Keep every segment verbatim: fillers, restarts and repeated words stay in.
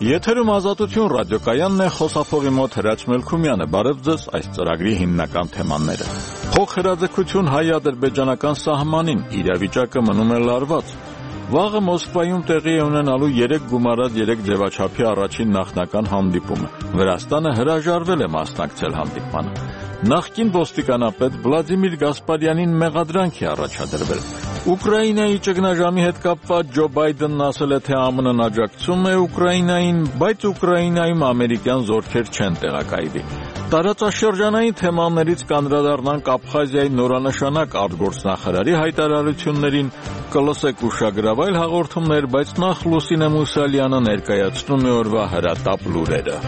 Եթերում Ազատություն ռադիոկայանն է, խոսափողի մոտ Հրաչ Մելքումյանը։ Բարև ձեզ, այս ծրագրի հիմնական թեմաները։ Փոխհրաձգություն հայ-ադրբեջանական սահմանին, իրավիճակը մնում է լարված։ Վաղը Մոսկվայում տեղի է ունենալու երեք գումարած երեք ձևաչափի առաջին նախնական հանդիպումը։ Վրաստանը հրաժարվել է մասնակցել հանդիպմանը։ Նախկին ոստիկանապետ Վլադիմիր Գասպարյանին մեղադրանք է առաջադրվել։ Ուկրաինայի ճգնաժամի հետ կապված Ջո Բայդենն ասել է, թե ԱՄՆ-ն աջակցում է Ուկրաինային, բայց Ուկրաինայում ամերիկյան զորքեր չեն տեղակայվի։ Տարածաշրջանային թեմաներից կանդրադառնանք Աբխազիայի նորանշանակ արտգործնախարարի հայտարարություններին, կլսեք ուշագրավայր հաղորդումներ, բայց նախ Լուսինե Մուսալյանը ներկայացնում է օրվա հրատապ լուրերը։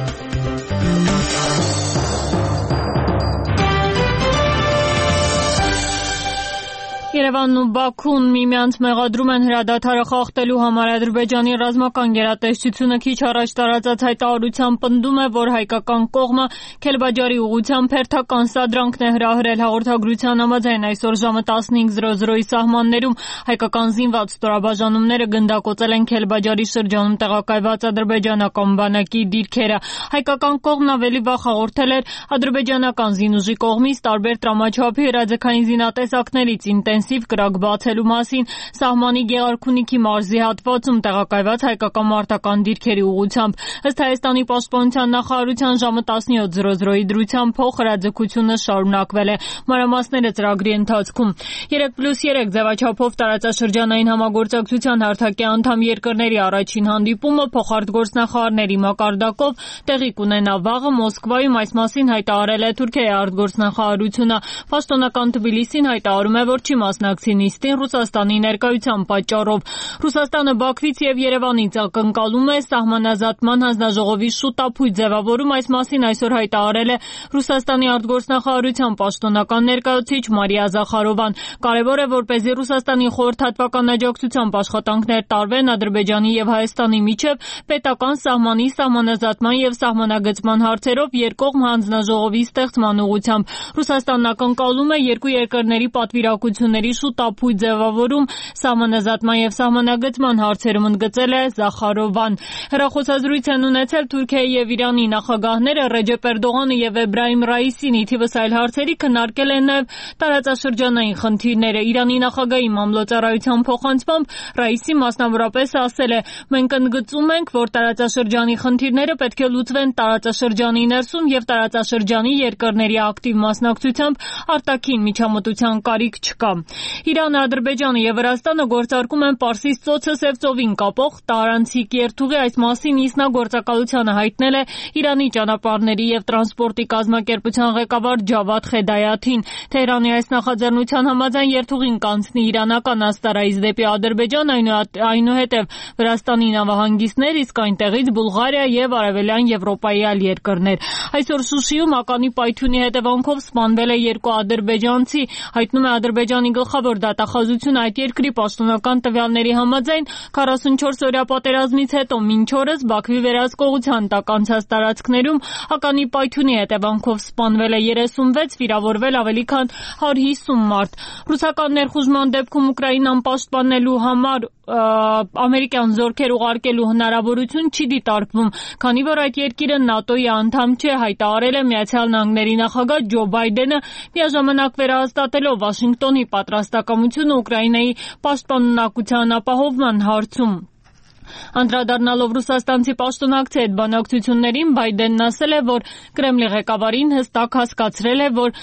Երևանն ու Բաքուն միմյանց մեղադրում են հրադադարը խախտելու համար։ Ադրբեջանի ռազմական գերատեսչությունը քիչ առաջ տարածած հայտարարությամբ պնդում է, որ հայկական կողմը Քելբաջարի ուղղությամբ հերթական սադրանքն է հրահրել։ Հաղորդագրության համաձայն այսօր ժամը տասնհինգ զրո զրոյի սահմաններում հայկական զինված ստորաբաժանումները գնդակոծել են Քելբաջարի շրջանում տեղակայված ադրբեջանական բանակի դիրքերը։ Հայկական կողմն ավելի վաղ հաղորդել էր ադրբեջանական զինուժի կողմից տարբեր տրամաչափի հրաձգային զինատեսակներից ինտենսիվ կրակ բացելու մասին սահմանի Գեղարքունիքի մարզի հատվածում տեղակայված հայկական մարտական դիրքերի ուղղությամբ։ Ըստ Հայաստանի պաշտպանության նախարարության ժամը տասնյոթ զրո զրոյի դրությամբ փոխհրաձգությունը շարունակվել է։ Մանրամասները ծրագրի ընթացքում։ երեք պլյուս երեք ձևաչափով տարածաշրջանային համագործակցության հարթակի անդամ երկրների առաջին հանդիպումը փոխարտգործնախարարների մակարդակով տեղի կունենա վաղը Մոսկվայում, այս մասին հայտարարել է Թուրքիայի արտգործնախարարությունը։ Պաշտոնական Թբիլիսին հայտարարում է, որ չի մասնակցի նիստին Ռուսաստանի ներկայության պատճառով։ Ռուսաստանը Բաքվից եւ Երևանից ակնկալում է սահմանազատման հանձնաժողովի շուտափույթ ձևավորում, այս մասին այսօր հայտարարել է Ռուսաստանի արտգործնախարարության պաշտոնական ներկայացուցիչ Մարիա Զախարովան։ Կարևոր է, որպեսզի Ռուսաստանի խորհրդատվական աջակցությամբ աշխատանքներ տարվեն Ադրբեջանի եւ Հայաստանի միջև պետական սահմանի սահմանազատման եւ սահմանագծման հարցերով երկկողմ հանձնաժողովի ստեղծման ուղղությամբ։ Ռուսաստանն ակնկալում է երկու երկրների պատվիրակությունների շուտափույթ ձևավորում սահմանազատման եւ սահմանագծման հարցերում, ընդգծել է Զախարովան։ Հեռախոսազրույց են ունեցել Թուրքիայի եւ Իրանի նախագահները Ռեջեփ Էրդողանը եւ Էբրահիմ Ռայիսին, ի թիվս այլ հարցերի քննարկել են նաեւ տարածաշրջանային խնդիրները։ Իրանի նախագահի մամլոյցարայության փոխանցմամբ Ռայիսի մասնավորապես ասել է. «Մենք ընդգծում ենք, որ տարածաշրջանի խնդիրները պետք է լուծվեն տարածաշրջանի ներսում եւ տարածաշրջանի երկրների ակտիվ մասնակցությամբ արտաքին միջամտության կարիք չկա»։ Իրանը, Ադրբեջանը եւ Վրաստանը գործարկում են Պարսից ծոցը Սև ծովին կապող տարանցիկ երթուղի, այս մասին ինքնագործակալությանը հայտնել է Իրանի ճանապարհների եւ տրանսպորտի կազմակերպության ղեկավար Ջավադ Խեդայաթին։ Թեհրանի այս նախաձեռնության համաձայն երթուղին կանցնի իրանական Աստարայից դեպի Ադրբեջան, այնուհետև Վրաստանի նավահանգիստներ, իսկ այնտեղից Բուլղարիա եւ Արևելյան Եվրոպայի այլ երկրներ։ Այսօր Շուշիում ականի պայթյունի հետևանքով սպանվել է երկու ադրբեջանցի, հայտնում է Ադրբեջանի գլխավոր դատախազությունը։ Այդ երկրի պաշտոնական տվյալների համաձայն քառասունչորս օրյա պատերազմից հետո մինչ օրս Բաքվի վերահսկողության տակ անցած տարածքներում ականի պայթյունի հետևանքով սպանվել է երեսունվեց, վիրավորվել ավելի քան հարյուր հիսուն մարդ։ Ռուսական ներխուժման դեպքում Ուկրաինան պաշտպանելու համար ամերիկյան զորքեր ուղարկելու հնարավորություն չի դիտարկվում, քանի որ այդ երկիրը ՆԱՏՕ-ի անդամ չէ, հայտարարել է Միացյալ Նահանգների նախագահ Ջո Բայդենը, միաժամանակ վերահաստատելով Վաշինգտոնի պատրաստակամությունը Ուկրաինայի պաշտպանունակության ապահովման հարցում։ Անդրադառնալով ռուսաստանցի պաշտոնակցի հետ բանակցություններին, Բայդենն ասել է, որ Կրեմլի ղեկավարին հստակ հասկացրել է, որ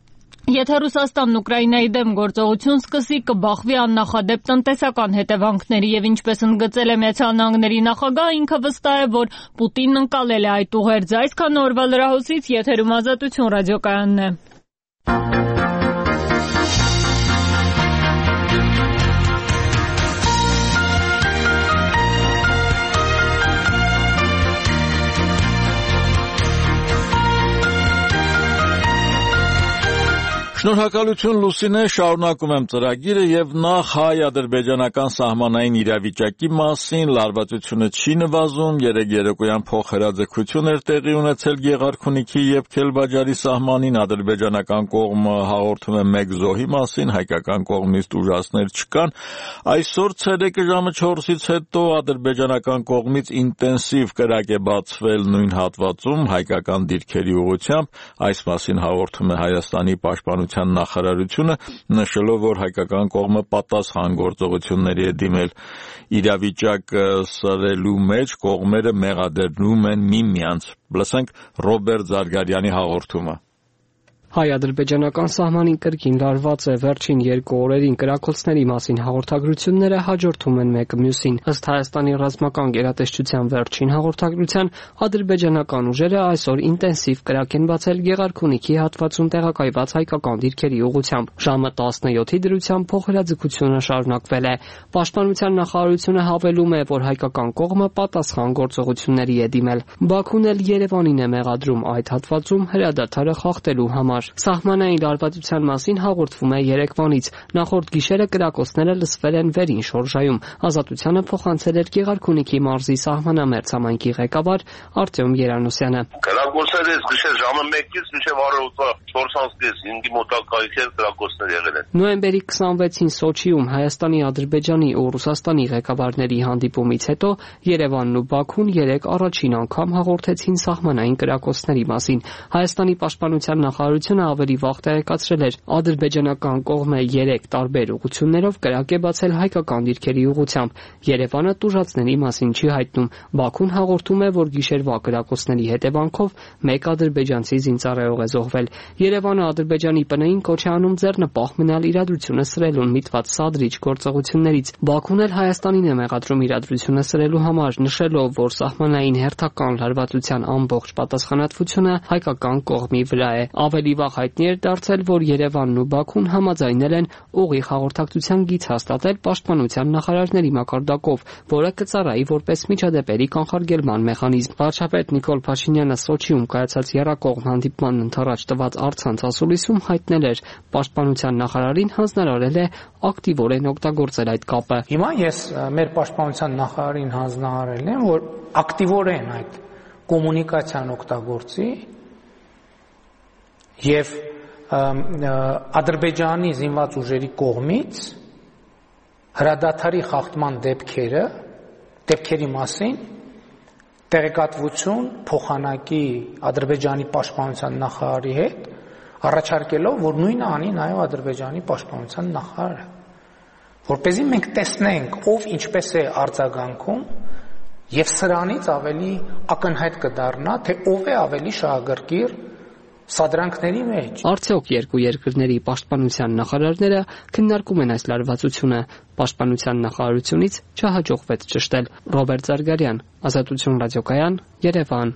եթե Ռուսաստանն Ուկրաինայի դեմ գործողություն սկսի, կբախվի աննախադեպ տնտեսական հետևանքների եւ ինչպես ընդգծել է Միացյալ Նահանգների նախագահը, ինքը վստահ է, որ Պուտինն ընկալել է այդ ուղերձը։ Այսքան օրվա լրահոսից եթերում Ազատություն ռադիոկայանն է։ Շնորհակալություն Լուսինե, շարունակում եմ ծրագիրը եւ նախ հայ-ադրբեջանական սահմանային իրավիճակի մասին լարվածությունը չի նվազում, երեկ երեկոյան փոխհրաձգություն էր տեղի ունեցել Գեղարքունիքի եւ Քելբաջարի սահմանին, ադրբեջանական կողմը հաղորդում է մեկ զոհի մասին, հայկական կողմից ուժասներ չկան, այսօր ցերեկը ժամը չորսից հետո ադրբեջանական կողմից ինտենսիվ կրակ է բացվել նույն հատվածում հայկական դիրքերի ուղղությամբ, այս մասին հաղորդում է Հայաստանի պաշտպանության նախարարությունը, նշելով, որ հայկական կողմը պատասխան գործողությունների է դիմել իրավիճակը սրելու մեջ, կողմերը մեղադրում են միմյանց։ Լսենք Ռոբերտ Զարգարյանի հաղորդումը։ Հայ-ադրբեջանական սահմանին կրկին լարված է վերջին երկու օրերին կրակոցների մասին հաղորդագրությունները հաջորդում են մեկը մյուսին։ Ըստ Հայաստանի ռազմական գերատեսչության վերջին հաղորդագրության, ադրբեջանական ուժերը այսօր ինտենսիվ կրակ են բացել Գեղարքունիքի հատվածում տեղակայված հայկական դիրքերի ուղղությամբ։ Ժամը տասնյոթի դրությամբ փոխհրաձգությունը շարունակվել է։ Պաշտպանության նախարարությունը հավելում է, որ հայկական կողմը պատասխան գործողությունների է դիմել։ Բաքուն էլ Երևանին է մեղադրում այդ հատվածում հրադադարը խախտելու համար։ Սահմանային լարվածության մասին հաղորդվում է Երևանից։ Նախորդ գիշերը կրակոցները լսվել են վերին շորժայում։ Ազատությանը փոխանցել էր Գեղարքունիքի մարզի սահմանամերձ համայնքի ղեկավար Արտյոմ Երանոսյանը։ Կրակոցները գիշեր ժամը մեկից մինչև առավոտվա չորսից հինգի մոտակայքեր կրակոցներ եղել են։ Նոյեմբերի քսանվեցին Սոչիում Հայաստանի, Ադրբեջանի ու Ռուսաստանի ղեկավարների հանդիպումից հետո Երևանն ու Բաքուն երեք առաջին անգամ հաղորդեցին սահմանային կրակոցների մասին։ Հայաստանի պաշտպանության նախարարությունը ավելի վաղ տեղեկացրել էր, ադրբեջանական կողմը երեք տարբեր ուղղություններով կրակ է բացել հայկական դիրքերի ուղղությամբ։ Երևանը տուժածների մասին չի հայտնում։ Բաքուն հաղորդում է, որ գիշերվա կրակոցների հետևանքով մեկ ադրբեջանցի զինծառայող է զոհվել։ Երևանը Ադրբեջանի ՊՆ-ին կոչ է անում ձեռնպահ մնալ իրադրությունը սրելուն միտված սադրիչ գործողություններից։ Բաքուն էլ Հայաստանին է մեղադրում իրադրությունը սրելու համար, նշելով, որ սահմանային հերթական լարվածության ամբողջ պատասխանատվությունը հայկական կողմի վրա է։ Ավելի վաղ հայտնի էր դարձել, որ Երևանն ու Բաքուն համաձայնել են ուղիղ հաղորդակցության գիծ հաստատել պաշտպանության նախարարների մակարդակով, որը կծառայի որպես միջադեպերի կանխարգելման մեխանիզմ։ Վարչապետ Նիկոլ Փաշինյանը Սոչիում կայացած եռակողմ հանդիպմանն ընդառաջ տված առցանց ասուլիսում հայտնել էր, պաշտպանության նախարարին հանձնարարել է ակտիվորեն օգտագործել այդ կապը։ Հիմա ես մեր պաշտպանության նախարարին հանձնարարել եմ, որ ակտիվորեն այդ կոմունիկացիան օգտագործի եւ Ադրբեջանի զինված ուժերի կողմից հրադադարի խախտման դեպքերը, դեպքերի մասին տեղեկատվություն փոխանակի Ադրբեջանի պաշտպանության նախարարի հետ, առաջարկելով, որ նույնը անի նաեւ Ադրբեջանի պաշտպանության նախարարը, որպեսզի մենք տեսնենք, ով ինչպես է արձագանքում եւ սրանից ավելի ակնհայտ կդառնա, թե ով է ավելի շահագրգիռ սադրանքների մեջ։ Արդյոք երկու երկրների պաշտպանության նախարարները քննարկում են այս լարվածությունը։ Պաշտպանության նախարարությունից չհաջողվեց ճշտել։ Ռոբերտ Զարգարյան, Ազատություն ռադիոկայան, Երևան։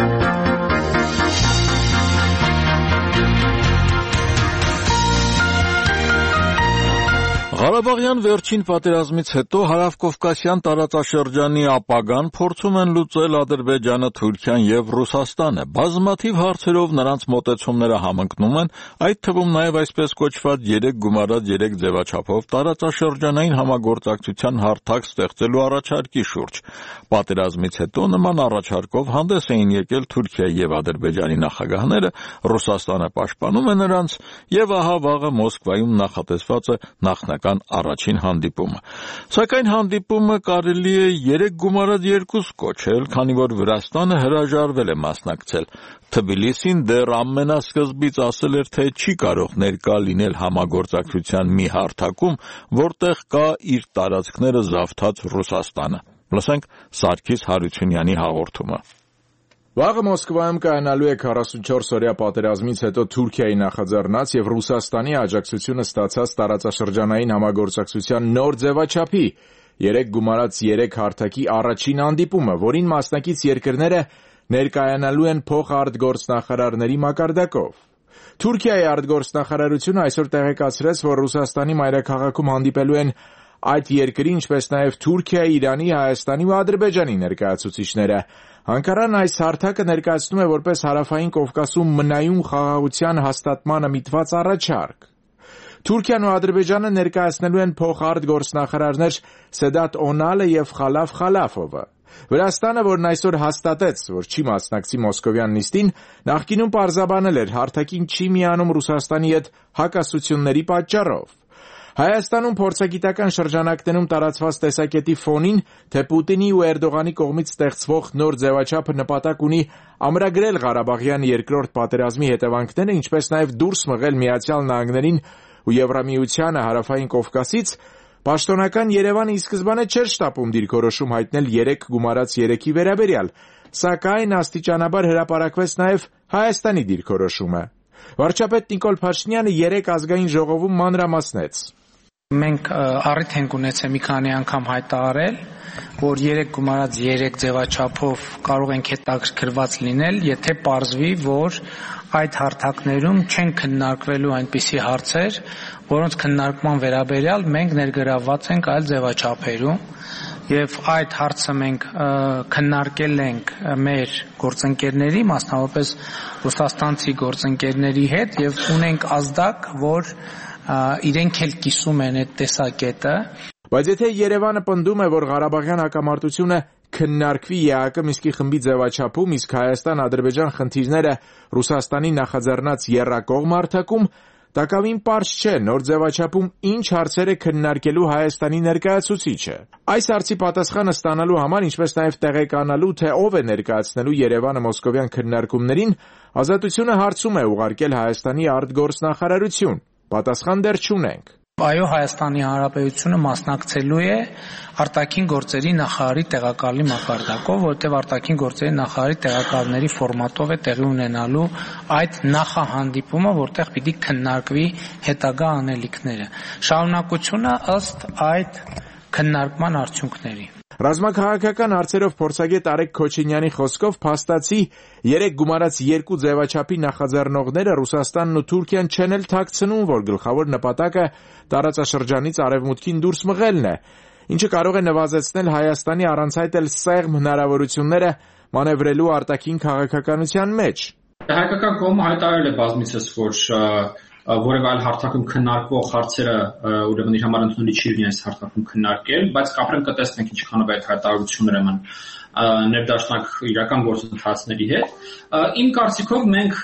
Ղարաբաղյան վերջին պատերազմից հետո հարավկովկասյան տարածաշրջանի ապագան փորձում են լուծել Ադրբեջանը, Թուրքիան եւ Ռուսաստանը։ Բազմաթիվ հարցերով նրանց մոտեցումները համընկնում են, այդ թվում նաեւ այսպես կոչված երեք գումարած երեք ձևաչափով տարածաշրջանային համագործակցության հարթակ ստեղծելու առաջարկի շուրջ։ Պատերազմից հետո նման առաջարկով հանդես էին եկել Թուրքիայի եւ Ադրբեջանի նախագահները, Ռուսաստանը պաշտպանում է նրանց, եւ ահա վաղը Մոսկվայում նախատեսված է նախնական առաջին հանդիպումը։ Սակայն հանդիպումը կարելի է երեք գումարած երկուս կոչել, քանի որ Վրաստանը հրաժարվել է մասնակցել։ Թբիլիսին դեռ ամենասկզբից ասել էր, թե չի կարող ներկա լինել համագործակցության մի հարթակում, որտեղ կա իր տարածքները զավթած Ռուսաստանը։ Լսենք Սարգիս Հարությունյանի հաղորդումը։ Վաղը Մոսկվայում կայանալու է քառասունչորս օրյա պատերազմից հետո Թուրքիայի նախաձեռնած եւ Ռուսաստանի աջակցությունը ստացած տարածաշրջանային համագործակցության նոր ձևաչափի երեք գումարած երեք հարթակի առաջին հանդիպումը, որին մասնակից երկրները ներկայանալու են փոխարտգործնախարարների մակարդակով։ Թուրքիայի արտգործնախարարությունը այսօր տեղեկացրեց, որ Ռուսաստանի մայրաքաղաքում հանդիպելու են այդ երկրի, ինչպես նաև Թուրքիայի, Իրանի, Հայաստանի ու Ադրբեջանի ներկայացուցիչները։ Անկարան այս հարթակը ներկայացնում է որպես Հարավային Կովկասում մնայուն խաղաղության հաստատմանը միտված առաջարկ։ Թուրքիան ու Ադրբեջանը ներկայացնելու են փոխարտգործնախարարներ Սեդատ Օնալը եւ Խալաֆ Խալաֆովը։ Վրաստանը, որն այսօր հաստատեց, որ չի մասնակցի մոսկովյան նիստին, նախկինում պարզաբանել էր հարթակին չի միանում Ռուսաստանի հետ հակասությունների պատճառով։ Հայաստանում փորձագիտական շրջանակներում տարածված տեսակետի ֆոնին, թե Պուտինի ու Էրդողանի կողմից ստեղծվող նոր ձևաչափը նպատակ ունի ամրագրել Ղարաբաղյան երկրորդ պատերազմի հետևանքները, ինչպես նաև դուրս մղել Միացյալ Նահանգներին ու Եվրամիությանը Հարավային Կովկասից, պաշտոնական Երևանը ի սկզբանե չէր շտապում դիրքորոշում հայտնել երեք գումարած երեքի վերաբերյալ, սակայն աստիճանաբար հրապարակվեց նաև Հայաստանի դիրքորոշումը։ Վարչապետ Նիկոլ Փաշինյանը երեկ ազգային ժողովում մանրամասնեց. Մենք առիթ ենք ունեցել մի քանի անգամ հայտարարել, որ երեք գումարած երեք ձևաչափով կարող ենք հետաքրքրված լինել, եթե պարզվի, որ այդ հարթակներում չեն քննարկվելու այնպիսի հարցեր, որոնց քննարկման վերաբերյալ մենք ներգրավված ենք այլ ձևաչափերում, եւ այդ հարցը մենք քննարկել ենք մեր գործընկերների, մասնավորապես ռուսաստանցի գործընկերների հետ եւ ունենք ազդակ, որ իրենք էլ կիսում են այդ տեսակետը։ Բայց եթե Երևանը պնդում է, որ Ղարաբաղյան հակամարտությունը քննարկվի ԵԱԿ Մինսկի խմբի ձևաչափում, իսկ Հայաստան-Ադրբեջան խնդիրները Ռուսաստանի նախաձեռնած եռակողմ հարթակում, տակավին պարզ չէ նոր ձևաչափում ինչ հարցեր է քննարկելու Հայաստանի ներկայացուցիչը։ Այս հարցի պատասխանը ստանալու համար, ինչպես նաև տեղեկանալու, թե ով է ներկայացնելու Երևանը մոսկովյան քննարկումներին, Ազատությունը հարցում է ուղարկել Հայաստանի արտգործնախարարություն։ Պատասխան դեռ չունենք։ Այո, Հայաստանի Հանրապետությունը մասնակցելու է արտաքին գործերի նախարարի տեղակալի մակարդակով, որտեղ արտաքին գործերի նախարարի տեղակալների ֆորմատով է տեղի ունենալու այդ նախահանդիպումը, որտեղ պիտի քննարկվի հետագա անելիքները։ Շարունակությունը ըստ այդ քննարկման արդյունքների։ Ռազմաքաղաքական հարցերով փորձագետ Արեգ Քոչինյանի խոսքով փաստացի երեք գումարած երկու ձևաչափի նախաձեռնողները Ռուսաստանն ու Թուրքիան չեն էլ թաքցնում, որ գլխավոր նպատակը տարածաշրջանից արևմուտքին դուրս մղելն է, ինչը կարող է նվազեցնել Հայաստանի առանց այդ էլ սեղմ հնարավորությունները մանևրելու արտաքին քաղաքականության մեջ։ Հայկական կողմը հայտարարել է բազմիցս, որ որևէ այլ հարթակում քննարկվող հարցերը ուրեմն իր համար ընդունելի չի լինի այս հարթակում քննարկել, բայց կապրեն կտեսնենք ինչքանով այդ հայտարարությունները ման ներդաշնակ իրական գործընթացների հետ։ Իմ կարծիքով մենք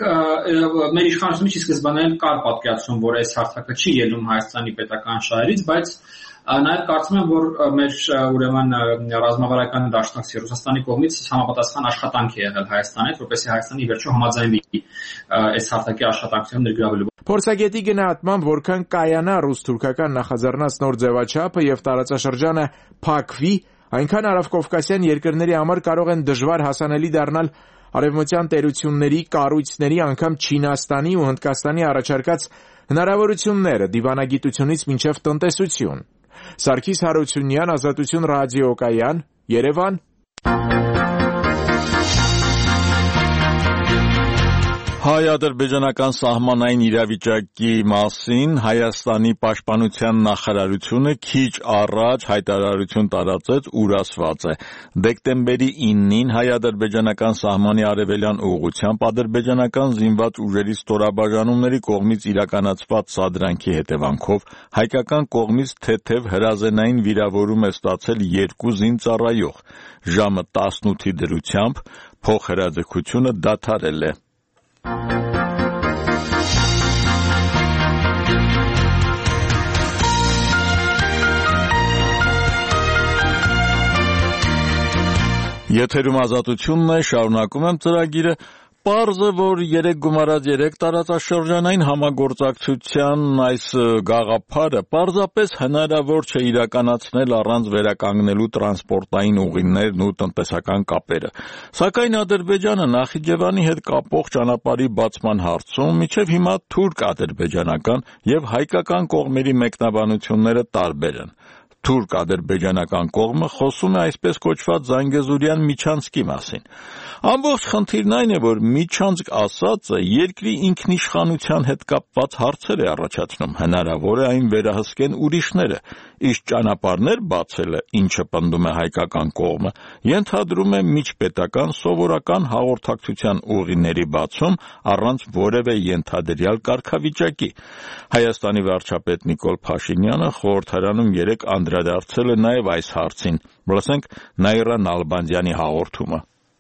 մեր իշխանությունից ի սկզբանե կար պատկերացում, որ այս հարթակը չի ելնում Հայաստանի պետական շահերից, բայց Նաև կարծում եմ, որ մեր ուրեմն ռազմավարական դաշնակցի Ռուսաստանի կողմից համապատասխան աշխատանք է եղել Հայաստանի հետ, որպեսզի Հայաստանը ի վերջո համաձայնվի այս հարթակի աշխատանքներում ներգրավելու։ Փորձագետի գնահատմամբ, որքան կայանա ռուս-թուրքական նախաձեռնած նոր ձևաչափը եւ տարածաշրջանը փակվի, այնքան արևկովկասյան երկրների համար կարող են դժվար հասանելի դառնալ արևմտյան տերությունների, կառույցների, անգամ Չինաստանի ու Հնդկաստանի առաջարկած հնարավորությունները դիվանագիտությունից մինչև տնտեսություն։ Սարգիս Հարությունյան, Ազատություն ռադիոկայան, Երևան։ Հայ-ադրբեջանական սահմանային իրավիճակի մասին Հայաստանի պաշտպանության նախարարությունը քիչ առաջ հայտարարություն տարածեց, ուր ասված է. դեկտեմբերի իննին հայ-ադրբեջանական սահմանի արևելյան ուղղությամբ ադրբեջանական զինված ուժերի ստորաբաժանումների կողմից իրականացված սադրանքի հետևանքով հայկական կողմից թեթև հրազենային վիրավորում է ստացել երկու զինծառայող։ Ժամը տասնութի դրությամբ փոխհրաձգությունը դադարել է։ Եթերում Ազատությունն է, շարունակում եմ ծրագիրը։ Պարզ է, որ երեք գումարած երեք տարածաշրջանային համագործակցության այս գաղափարը պարզապես հնարավոր չէ իրականացնել առանց վերականգնելու տրանսպորտային ուղիներն ու տնտեսական կապերը։ Սակայն Ադրբեջանը Նախիջևանի հետ կապող ճանապարհի բացման հարցում մինչև հիմա թուրք-ադրբեջանական եւ հայկական կողմերի մեկնաբանությունները տարբեր են։ Թուրք-ադրբեջանական կողմը խոսում է այսպես կոչված Զանգեզուրյան միջանցքի մասին։ Ամբողջ խնդիրն այն է, որ միջանցք ասածը երկրի ինքնիշխանության հետ կապված հարցեր է առաջացնում, հնարավոր է այն վերահսկեն ուրիշները, իսկ ճանապարհներ բացելը, ինչը պնդում է հայկական կողմը, ենթադրում է միջպետական սովորական հաղորդակցության ուղիների բացում առանց որևէ ենթադրյալ կարգավիճակի։ Հայաստանի վարչապետ Նիկոլ Փաշինյանը խորհրդարանում երեկ անդրադարձել է նաև այս հարցին։ Լսենք Նաիրա Նալբանդյանի հաղորդումը։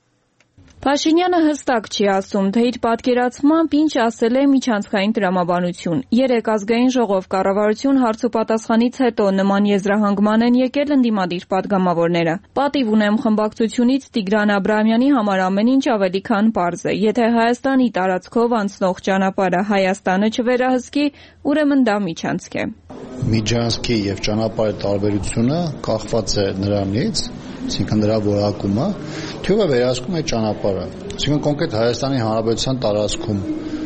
Փաշինյանը հստակ չի ասում, թե իր պատկերացմամբ ինչ ասել է միջանցքային տրամաբանություն։ Երեկ ազգային ժողով կառավարություն հարցուպատասխանից հետո նման եզրահանգման են եկել ընդդիմադիր պատգամավորները։ Պատիվ ունեմ խմբակցությունից Տիգրան Աբրահամյանի համար ամեն ինչ ավելի քան պարզ է։ Եթե Հայաստանի տարածքով անցնող ճանապարհը Հայաստանը չվերահսկի, ուրեմն դա միջանցք է։ Միջանցքի եւ ճանապարհի տարբերությունը կախված է նրանից, այսինքն նրա որակումը, թե ով է վերահսկում այդ ճանապարհը։ Այսինքն կոնկրետ Հայաստանի Հանրապետության տարածքում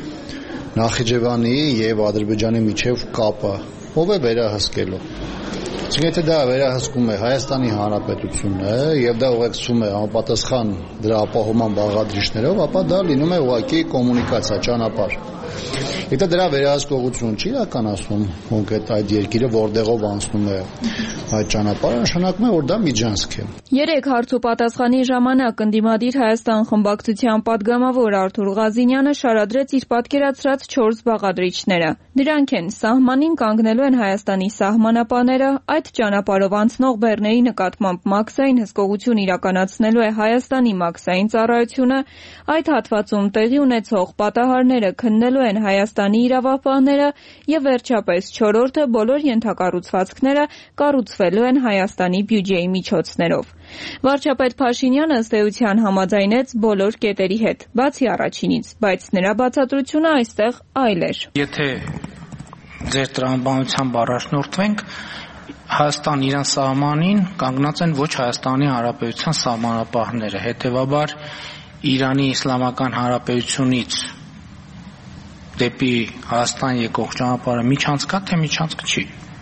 Նախիջևանի եւ Ադրբեջանի միջև կապը ով է վերահսկելու։ Այսինքն եթե դա վերահսկում է Հայաստանի Հանրապետությունը եւ դա ուղեկցում է համապատասխան դրա ապահովման բաղադրիչներով, ապա դա լինում է ուղղակի կոմունիկացիա, ճանապարհ։ Եթե դրա վերահսկողություն չի իրականացնում կոնկրետ այդ երկիրը, որտեղով անցնում է այդ ճանապարհը, նշանակում է, որ դա միջանցք է։ Երեք հարցուպատասխանի ժամանակ ընդդիմադիր Հայաստան խմբակցության պատգամավոր Արթուր Ղազինյանը շարադրեց իր պատկերացրած չորս բաղադրիչները։ Դրանք են սահմանին կանգնելու են Հայաստանի սահմանապահները, այդ ճանապարհով անցնող բեռների նկատմամբ մաքսային հսկողություն իրականացնելու է Հայաստանի մաքսային ծառայությունը, այդ հատվածում տեղի ունեցող պատահարները քննելու են Հայաստանի իրավապահները եւ վերջապես չորրորդը բոլոր ենթակառուցվածքները կառուցվելու են Հայաստանի բյուջեի միջոցներով։ Վարչապետ Փաշինյանը ըստ էության համաձայնեց բոլոր կետերի հետ, բացի առաջինից, բայց նրա բացատրությունը այստեղ այլ էր։ Եթե ձեր տրամաբանությամբ առաջնորդվենք, Հայաստան իրան սահմանին կանգնած են ոչ Հայաստանի Հանրապետության սահմանապահները, հետևաբար Իրանի Իսլամական Հանրապետությունից դեպի Հայաստան եկող ճանապարհը միջանցք է, թե միջանցք չի։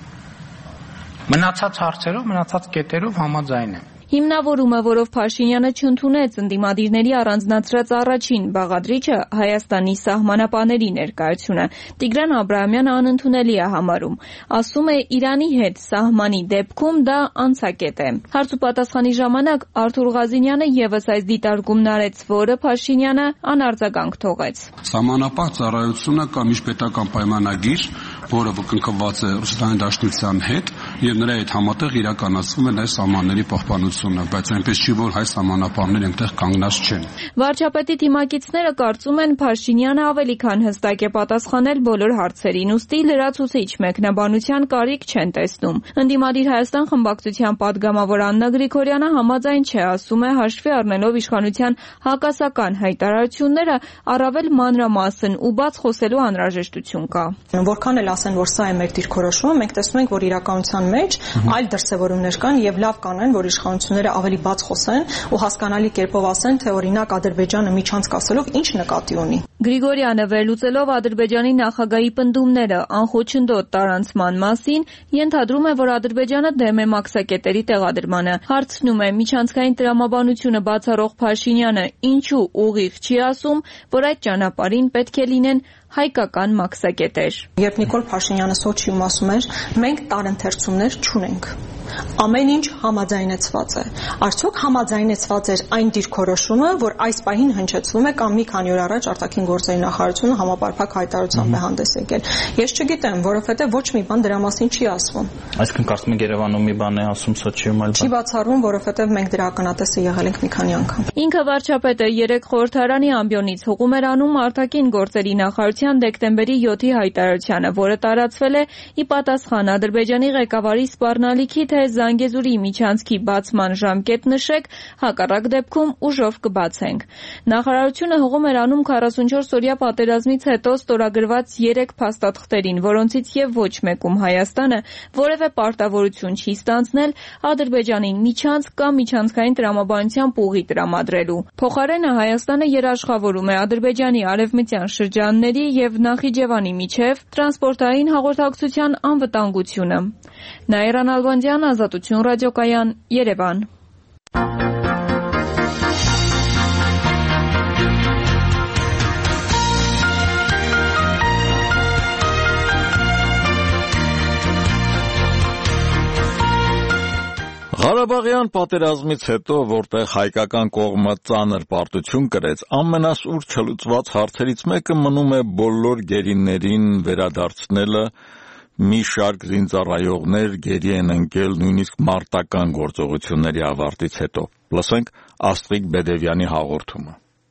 Մնացած հարցերով, մնացած կետերով համաձայն եմ։ Հիմնավորումը, որով Փաշինյանը չընդունեց ընդդիմադիրների առանձնացրած առաջին բաղադրիչը Հայաստանի սահմանապահների ներկայությունը, Տիգրան Աբրահամյանը անընդունելի է համարում։ Ասում է Իրանի հետ սահմանի դեպքում դա անցակետ է։ Հարցուպատասխանի ժամանակ Արթուր Ղազինյանը եւս այս դիտարկումն արեց, որը Փաշինյանը անարձագանք թողեց։ Սահմանապահ ծառայությունը կամ միջպետական պայմանագիր, որը կնքված է Ռուսաստանի Դաշնության հետ եւ նրա հետ համատեղ իրականացվում է այս սահմանների պահպանությունը, բայց այնպես չի, որ հայ սահմանապահները այնտեղ կանգնած չեն։ Վարչապետի թիմակիցները կարծում են Փաշինյանը ավելի քան հստակ է պատասխանել բոլոր հարցերին, ուստի լրացուցիչ մեկնաբանության կարիք չեն տեսնում։ Ընդդիմադիր Հայաստան խմբակցության պատգամավոր Աննա Գրիգորյանը համաձայն չէ, ասում է հաշվի առնելով իշխանության հակասական հայտարարությունները, առավել մանրամասն ու բաց խոսելու անհրաժեշտություն կա։ Որքան էլ ասեն, որ սա է մեր դիրքորոշումը, մենք տեսնում ենք, որ իրականության մեջ այլ դրսևորումներ կան եւ լավ կանեն, որ իշխանությունները ավելի բաց խոսեն ու հասկանալի կերպով ասեն, թե օրինակ Ադրբեջանը միջանցք ասելով ինչ նկատի ունի։ Գրիգորյանը վերլուծելով Ադրբեջանի նախագահի պնդումները անխոչնդոտ տարանցման մասին, ենթադրում է, որ Ադրբեջանը դեմ է մաքսակետերի տեղադրմանը։ Հարցնում է միջանցքային տրամաբանությունը բացառող Փաշինյանը ինչու ուղիղ չի ասում, որ այդ ճանապարհին պետք է լինեն հայկական մաքսակետեր։ Երբ Նիկոլ Փաշինյանը Սոչիում ասում էր, մենք տարընթերցումներ չունենք, ամեն ինչ համաձայնեցված է։ Արդյոք համաձայնեցված էր այն դիրքորոշումը, որ այս պահին հնչեցվում է կամ մի քանի օր առաջ արտաքին գործերի նախարարությունը համապարփակ հայտարարությամբ է հանդես եկել։ Ես չգիտեմ, որովհետև ոչ մի բան դրա մասին չի ասվում։ Այսինքն կարծում եք Երևանում մի բան է ասում, Սոչիում այլ բան։ Չի բացառվում, որովհետև մենք դրա ականատեսը եղել ենք մի քանի անգամ։ Ինքը վարչապետը երեք խորհրդարանի ամբիոնից հողում էր անում արտաքին գործերի նախարարության դեկտեմբերի յոթի հայտարարությանը, որը տարածվել է ի պատասխան Ադրբեջանի ղեկավարի սպառնալիքի, թե Զանգեզուրի միջանցքի բացման ժամկետ նշեք, հակառակ դեպքում ուժով կբացենք։ Նախարարությունը հողում էր անում քառասունչորս օրյա պատերազմից հետո ստորագրված երեք փաստաթղթերին, որոնցից եւ ոչ մեկում Հայաստանը որևէ պարտավորություն չի ստանձնել Ադրբեջանին միջանցք կամ միջանցքային տրամաբանությամբ ուղի տրամադրելու։ Փոխարենը Հայաստանը երաշխավորում է Ադրբեջանի արևմտյան շրջանների եւ Նախիջևանի միջև տրանսպորտային հաղորդակցության անվտանգությունը։ Նաիրա Նալբանդյանը, Ազատություն ռադիոկայան, Երևան։ Ղարաբաղյան պատերազմից հետո, որտեղ հայկական կողմը ծանր պարտություն կրեց, ամենասուր չլուծված հարցերից մեկը մնում է բոլոր գերիներին վերադարձնելը, մի շարք զինծառայողներ գերի են ընկել նույնիսկ մարտական գործողությունների ավարտից հետո։ Լսենք Աստղիկ Բեդևյանի հաղորդումը։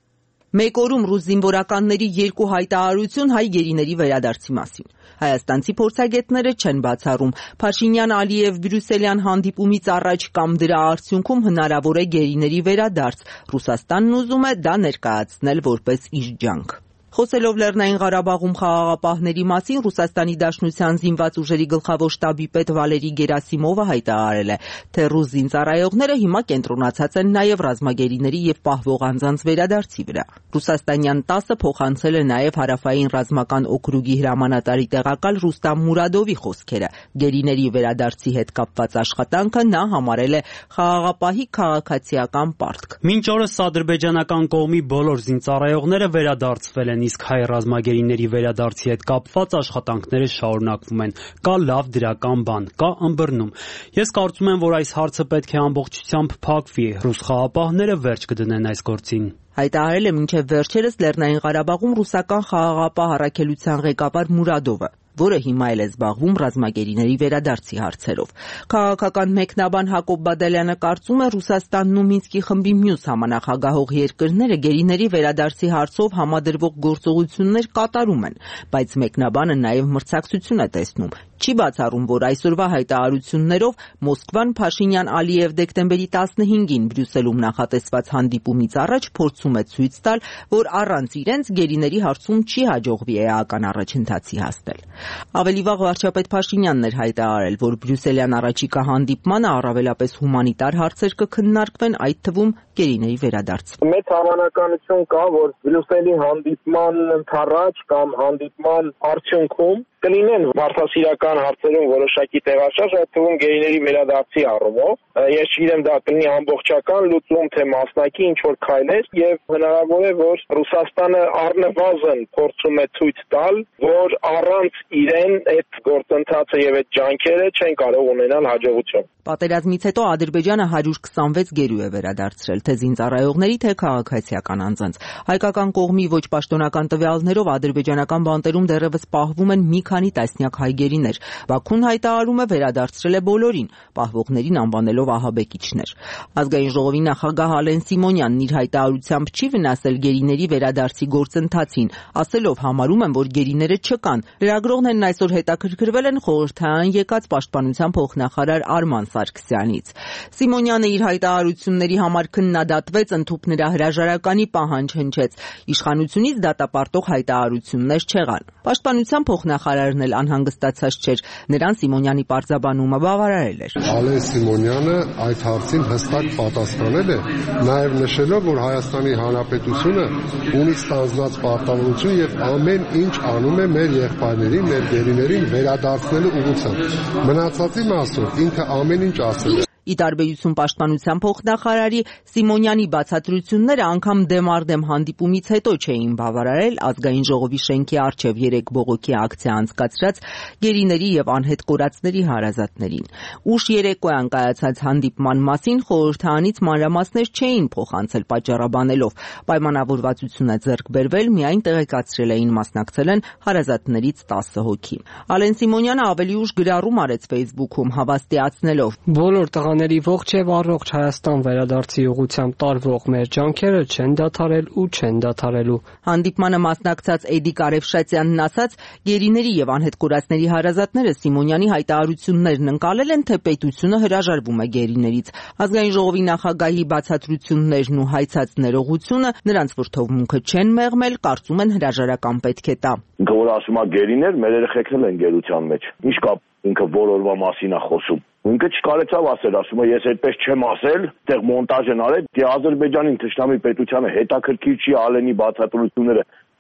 Մեկ օրում ռուս զինվորականների երկու հայտարարություն հայ գերիների վերադարձի մասին։ Հայաստանցի փորձագետները չեն բացառում Փաշինյան-Ալիև բրյուսելյան հանդիպումից առաջ կամ դրա արդյունքում հնարավոր է գերիների վերադարձ։ Ռուսաստանն ուզում է դա ներկայացնել որպես իր ջանք։ Խոսելով Լեռնային Ղարաբաղում խաղաղապահների մասին, Ռուսաստանի Դաշնության զինված ուժերի գլխավոր շտաբի պետ Վալերի Գերասիմովը հայտարարել է, թե ռուս զինծառայողները հիմա կենտրոնացած են նաև ռազմագերիների եւ պահվող անձանց վերադարձի վրա։ Ռուսաստանյան տասը փոխանցել է նաև հարավային ռազմական օկրուգի հրամանատարի տեղակալ Ռուստամ Մուրադովի խոսքերը։ Գերիների վերադարձի հետ կապված աշխատանքը նա համարել է խաղաղապահի քաղաքացիական պարտք։ Մինչ օրս ադրբեջանական կողմի բոլոր զինծառայողները վերադարձվել են, իսկ հայ ռազմագերիների վերադարձի հետ կապված աշխատանքները շարունակվում են։ Կա լավ դրական բան, կա ըմբռնում։ Ես կարծում եմ, որ այս հարցը պետք է ամբողջությամբ փակվի։ Ռուս խաղաղապահները վերջ կդնեն այս գործին։ Հայտարարել է մինչև վերջերս Լեռնային Ղարաբաղում ռուսական խաղաղապահ առաքելության ղեկավար Մուրադովը, որը հիմա էլ է զբաղվում ռազմագերիների վերադարձի հարցերով։ Քաղաքական մեկնաբան Հակոբ Բադալյանը կարծում է, Ռուսաստանն ու Մինսկի խմբի մյուս համանախագահող երկրները գերիների վերադարձի հարցով համադրվող գործողություններ կատարում են, բայց մեկնաբանը նաև մրցակցություն է տեսնում։ Չի բացառում, որ այսօրվա հայտարարություններով Մոսկվան Փաշինյան-Ալիև դեկտեմբերի տասնհինգին Բրյուսելում նախատեսված հանդիպումից առաջ փորձում է ցույց տալ, որ առանց իրենց գերիների հարցում չի հաջողվի էական առաջընթացի հասնել։ Ավելի վաղ վարչապետ Փաշինյանն էր հայտարարել, որ Բրյուսելյան առաջիկա հանդիպմանը առավելապես հումանիտար հարցեր կքննարկվեն, այդ թվում գերիների վերադարձ։ Մեծ հավանականություն կա, որ Բրյուսելի հանդիպման ընթառաջ կամ հանդիպման արդյունքում կլինեն մարդասիրական հարցերում որոշակի տեղաշարժ, այդ թվում գերիների վերադարձի առումով։ Ես չգիտեմ դա կլինի ամբողջական լուծում, թե մասնակի ինչ-որ քայլեր, եւ հնարավոր է, որ Ռուսաստանը առնվազն փորձում է ցույց տալ, որ առանց իրեն այդ գործընթացը եւ այդ ջանքերը չեն կարող ունենալ հաջողություն։ Պատերազմից հետո Ադրբեջանը հարյուր քսանվեց գերու է վերադարձրել, թե զինծառայողների, թե քաղաքացիական անձանց։ Հայկական կողմի ոչ պաշտոնական տվյալներով ադրբեջանական բանտերում դեռևս պահվում են մի քանի տասնյակ հայ գերիներ։ Բաքուն հայտարարում է վերադարձրել է բոլորին, պահվողներին անվանելով ահաբեկիչներ։ Ազգային ժողովի նախագահ Ալեն Սիմոնյանն իր հայտարարությամբ չի վնասել գերիների վերադարձի գործընթացին, ասելով համարում եմ, որ գերիները չկան։ Լրագրողներն այսօր հետաքրքրվել են խորհրդարան եկած պաշտպանության փոխնախարար Արման Սարգսյանից։ Սիմոնյանը իր հայտարարությունների համար քննադատվեց, ընդհուպ նրա հրաժարականի պահանջ հնչեց։ Իշխանությունից դատապարտող հայտարարություններ չեղան։ Պաշտպանության փոխնախարարն էլ անհանգստացած չէր, նրան Սիմոնյանի պարզաբանումը բավարարել էր։ Ալեն Սիմոնյանը այդ հարցին հստակ պատասխանել է, նաև նշելով, որ Հայաստանի Հանրապետությունը ունի ստանձնած պարտավորություն եւ ամեն ինչ անում է մեր եղբայրներին, մեր գերիներին վերադարձնելու ուղղությամբ։ Մնացածի մասով ինքը ամեն ինչ ասել է։ Ի տարբերություն պաշտպանության փոխնախարարի, Սիմոնյանի բացատրությունները անգամ դեմարդեմ հանդիպումից հետո չէին բավարարել ազգային ժողովի շենքի առջև երեք բողոքի ակցիա անցկացրած գերիների եւ անհետ կորածների հարազատներին։ Ուշ երեկոյան կայացած հանդիպման մասին խորհրդարանից մանրամասներ չէին փոխանցել պատճառաբանելով, պայմանավորվածություն է ձեռք բերվել, միայն տեղեկացրել էին մասնակցել են հարազատներից տասը հոգի։ Ալեն Սիմոնյանը ավելի ուշ գրառում արեց Facebook-ում, հավաստիացնելով. Բոլոր տղաների ողջ եւ առողջ Հայաստան վերադարձի ուղղությամբ տարվող մեր ջանքերը չեն դադարել ու չեն դադարելու։ Հանդիպմանը մասնակցած Էդի Կարևշացյանն ասաց, գերիների եւ անհետ կորածների հարազատները Սիմոնյանի հայտարարություններն ընկալել են, թե պետությունը հրաժարվում է գերիներից։ Ազգային ժողովի նախագահի բացատրություններն ու հայցած ներողությունը նրանց վրդովմունքը չեն մեղմել, կարծում են հրաժարական պետք է տա։ Ինքը որ ասում է գերիներ, մեր երեխեքն էլ են գերության մեջ։ Ինչ կա ինքը որորվա մասին է խոսում։ Ինքը չկարեցավ ասել, ասում է ես այդպես չեմ ասել, այդտեղ մոնտաժ են արել, դե Ադրբեջանին թշնամի պետությանը հետաքրքիր չի Ալենի բացատրությունները։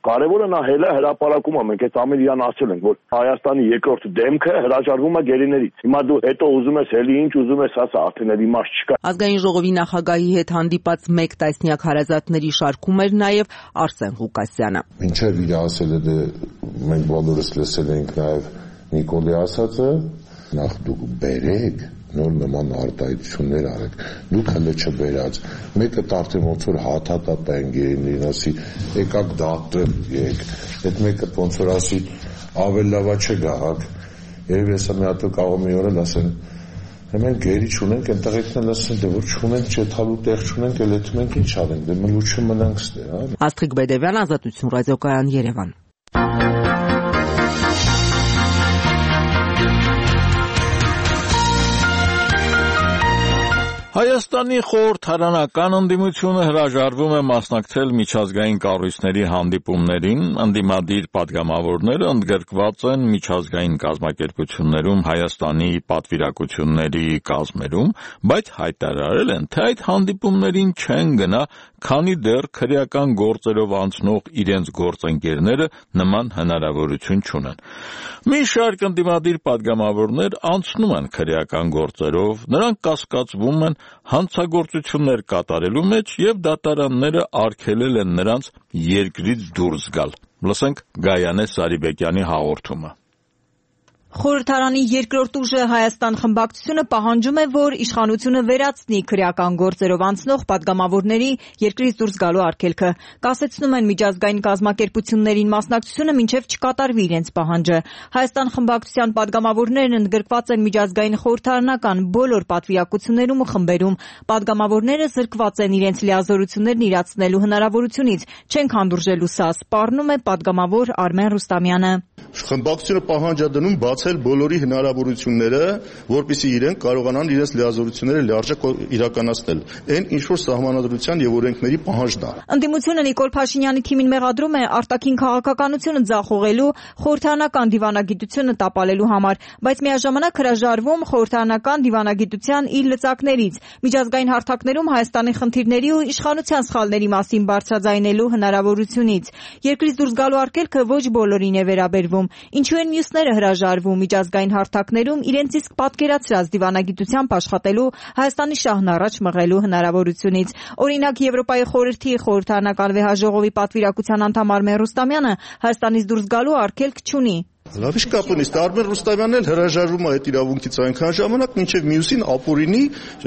Կարևորը նա հելը հրապարակում է, մենք այդ ամեն իրան ասել ենք, որ Հայաստանի երկրորդ դեմքը հրաժարվում է գերիներից։ Հիմա դու հետո ուզում ես հելի ինչ ուզում ես ասա, արդեն էլ իմաստ չկա։ Ազգային ժողովի նախագահի հետ հանդիպած մեկ տասնյակ հարազատների շարքում էր նաև Արսեն Ղուկասյանը։ Մինչև իր ասելը դե մենք բոլորս լսել ենք նաև Նիկոլի ասածը, նախ դուք բերեք նոր նման արտահայտություններ արեք, դուք հələ չբերած, մեկը արդեն ոնց որ հաթաթապ են գերիներին ասի, եկակ դատել եկ, այդ մեկը ոնց որ ասի, ավել լավա չգահակ, երև եսա մի հատ կարող մի օր էլ ասեն, մենք գերի չունենք, են տղեկն էլ ասեն, դե որ չունենք, չեթալու տեղ չունենք, էլ էդ մենք ինչ արենք, դե մլուչը մնանք ստեր։ Աստղիկ Բեդևյան, Ազատություն ռադիոկայան, Երևան։ Հայաստանի խորհրդարանական ընդդիմությունը հրաժարվում է մասնակցել միջազգային կառույցների հանդիպումներին, ընդդիմադիր պատգամավորները ընդգրկված են միջազգային կազմակերպություններում Հայաստանի պատվիրակությունների կազմերում, բայց հայտարարել են, թե այդ հանդիպումներին չեն գնա, քանի դեռ քրեական գործերով անցնող իրենց գործընկերները նման հնարավորություն չունեն։ Մի շարք ընդդիմադիր պատգամավորներ անցնում են քրեական գործերով, նրանք կասկածվում են հանցագործություններ կատարելու մեջ եւ դատարանները արգելել են նրանց երկրից դուրս գալ։ Լսենք Գայանե Սարիբեկյանի հաղորդումը։ Խորհրդարանի երկրորդ ուժը Հայաստան խմբակցությունը պահանջում է, որ իշխանությունը վերացնի քրեական գործերով անցնող պատգամավորների երկրից դուրս գալու արգելքը։ Կասեցնում են միջազգային կազմակերպություններին մասնակցությունը մինչև չկատարվի իրենց պահանջը։ Հայաստան խմբակցության պատգամավորներն ընդգրկված են միջազգային խորհրդարանական բոլոր պատվիրակություններում ու խմբերում։ Պատգամավորները զրկված են իրենց լիազորություններն իրացնելու հնարավորությունից, չենք հանդուրժելու սա, սպառնում է պատգամավոր Արմեն Ռուստամյանը։ Խմբակցությունը պահանջադնում բացել բոլորի հնարավորությունները, որպեսզի իրենք կարողանան իրենց լիազորությունները լիարժեք իրականացնել։ Այն ինչ որ սահմանադրության եւ օրենքների պահանջն է։ Ընդդիմությունը Նիկոլ Փաշինյանի թիմին մեղադրում է արտաքին քաղաքականությունը ձախողելու, խորհրդարանական դիվանագիտությունը տապալելու համար, բայց միաժամանակ հրաժարվում խորհրդարանական դիվանագիտության իր լծակներից, միջազգային հարթակներում Հայաստանի խնդիրների ու իշխանության սխալների մասին բարձրաձայնելու հնարավորությունից։ Երկրից դուրս գալու արգելքը ոչ բոլորին է վերաբերվում։ Ինչու են մյուսները հրաժարվում միջազգային հարթակներում իրենց իսկ պատկերացրած դիվանագիտությամբ աշխատելու, Հայաստանի շահն առաջ մղելու հնարավորությունից։ Օրինակ Եվրոպայի խորհրդի խորհրդարանական վեհաժողովի պատվիրակության անդամ Արմեն Ռուստամյանը Հայաստանից դուրս գալու արգելք չունի։ Լավ իսկ կապունիստ Արմեն Ռուստամյանն էլ հրաժարվում է այդ իրավունքից այնքան ժամանակ, մինչև մյուսին ապօրինի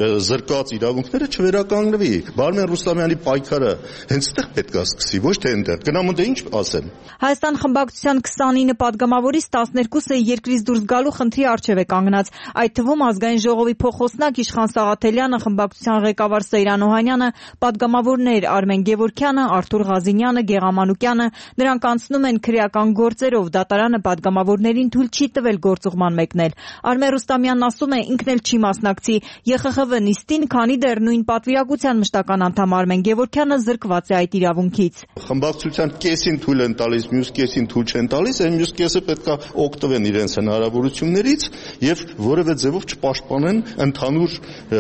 զրկած իրավունքները չվերականգնվի։ Արմեն Ռուստամյանի պայքարը հենց այդտեղ պետք է սկսի, ոչ թե այնտեղ։ Գնամ ընդ ինչ ասեմ։ Հայաստան խմբակցության քսանինը պատգամավորից տասներկուսը երկրից դուրս գալու խնդրի առջև է կանգնած։ Այդ թվում ազգային ժողովի փոխոսնակ Իշխան Սաղաթելյանը, խմբակցության ղեկավար Սեյրան Օհանյանը, պատգամավորներ Արմեն Գևորգյանը, Արթուր Ղազինյանը, Գեղամ Մանուկյանը, նրանք անցնում են քրեական գործերով, դատարանը պատգամավորներին թույլ չի տվել գործուղման մեկնել։ Արմեն Ռուստամյանն ասում է, ինքն էլ չի մասնակցի Ե Խ Խ V նիստին, քանի դեռ նույն պատվիրակության մշտական անդամ Արմեն Գևորգյանը զրկված է այդ իրավունքից։ Խմբակցության կեսին թույլ են տալիս, մյուս կեսին թույլ չեն տալիս, այն մյուս կեսը պետք է օգտվեն իրենց հնարավորություններից եւ որևէ ձևով չպաշտպանեն ընդհանուր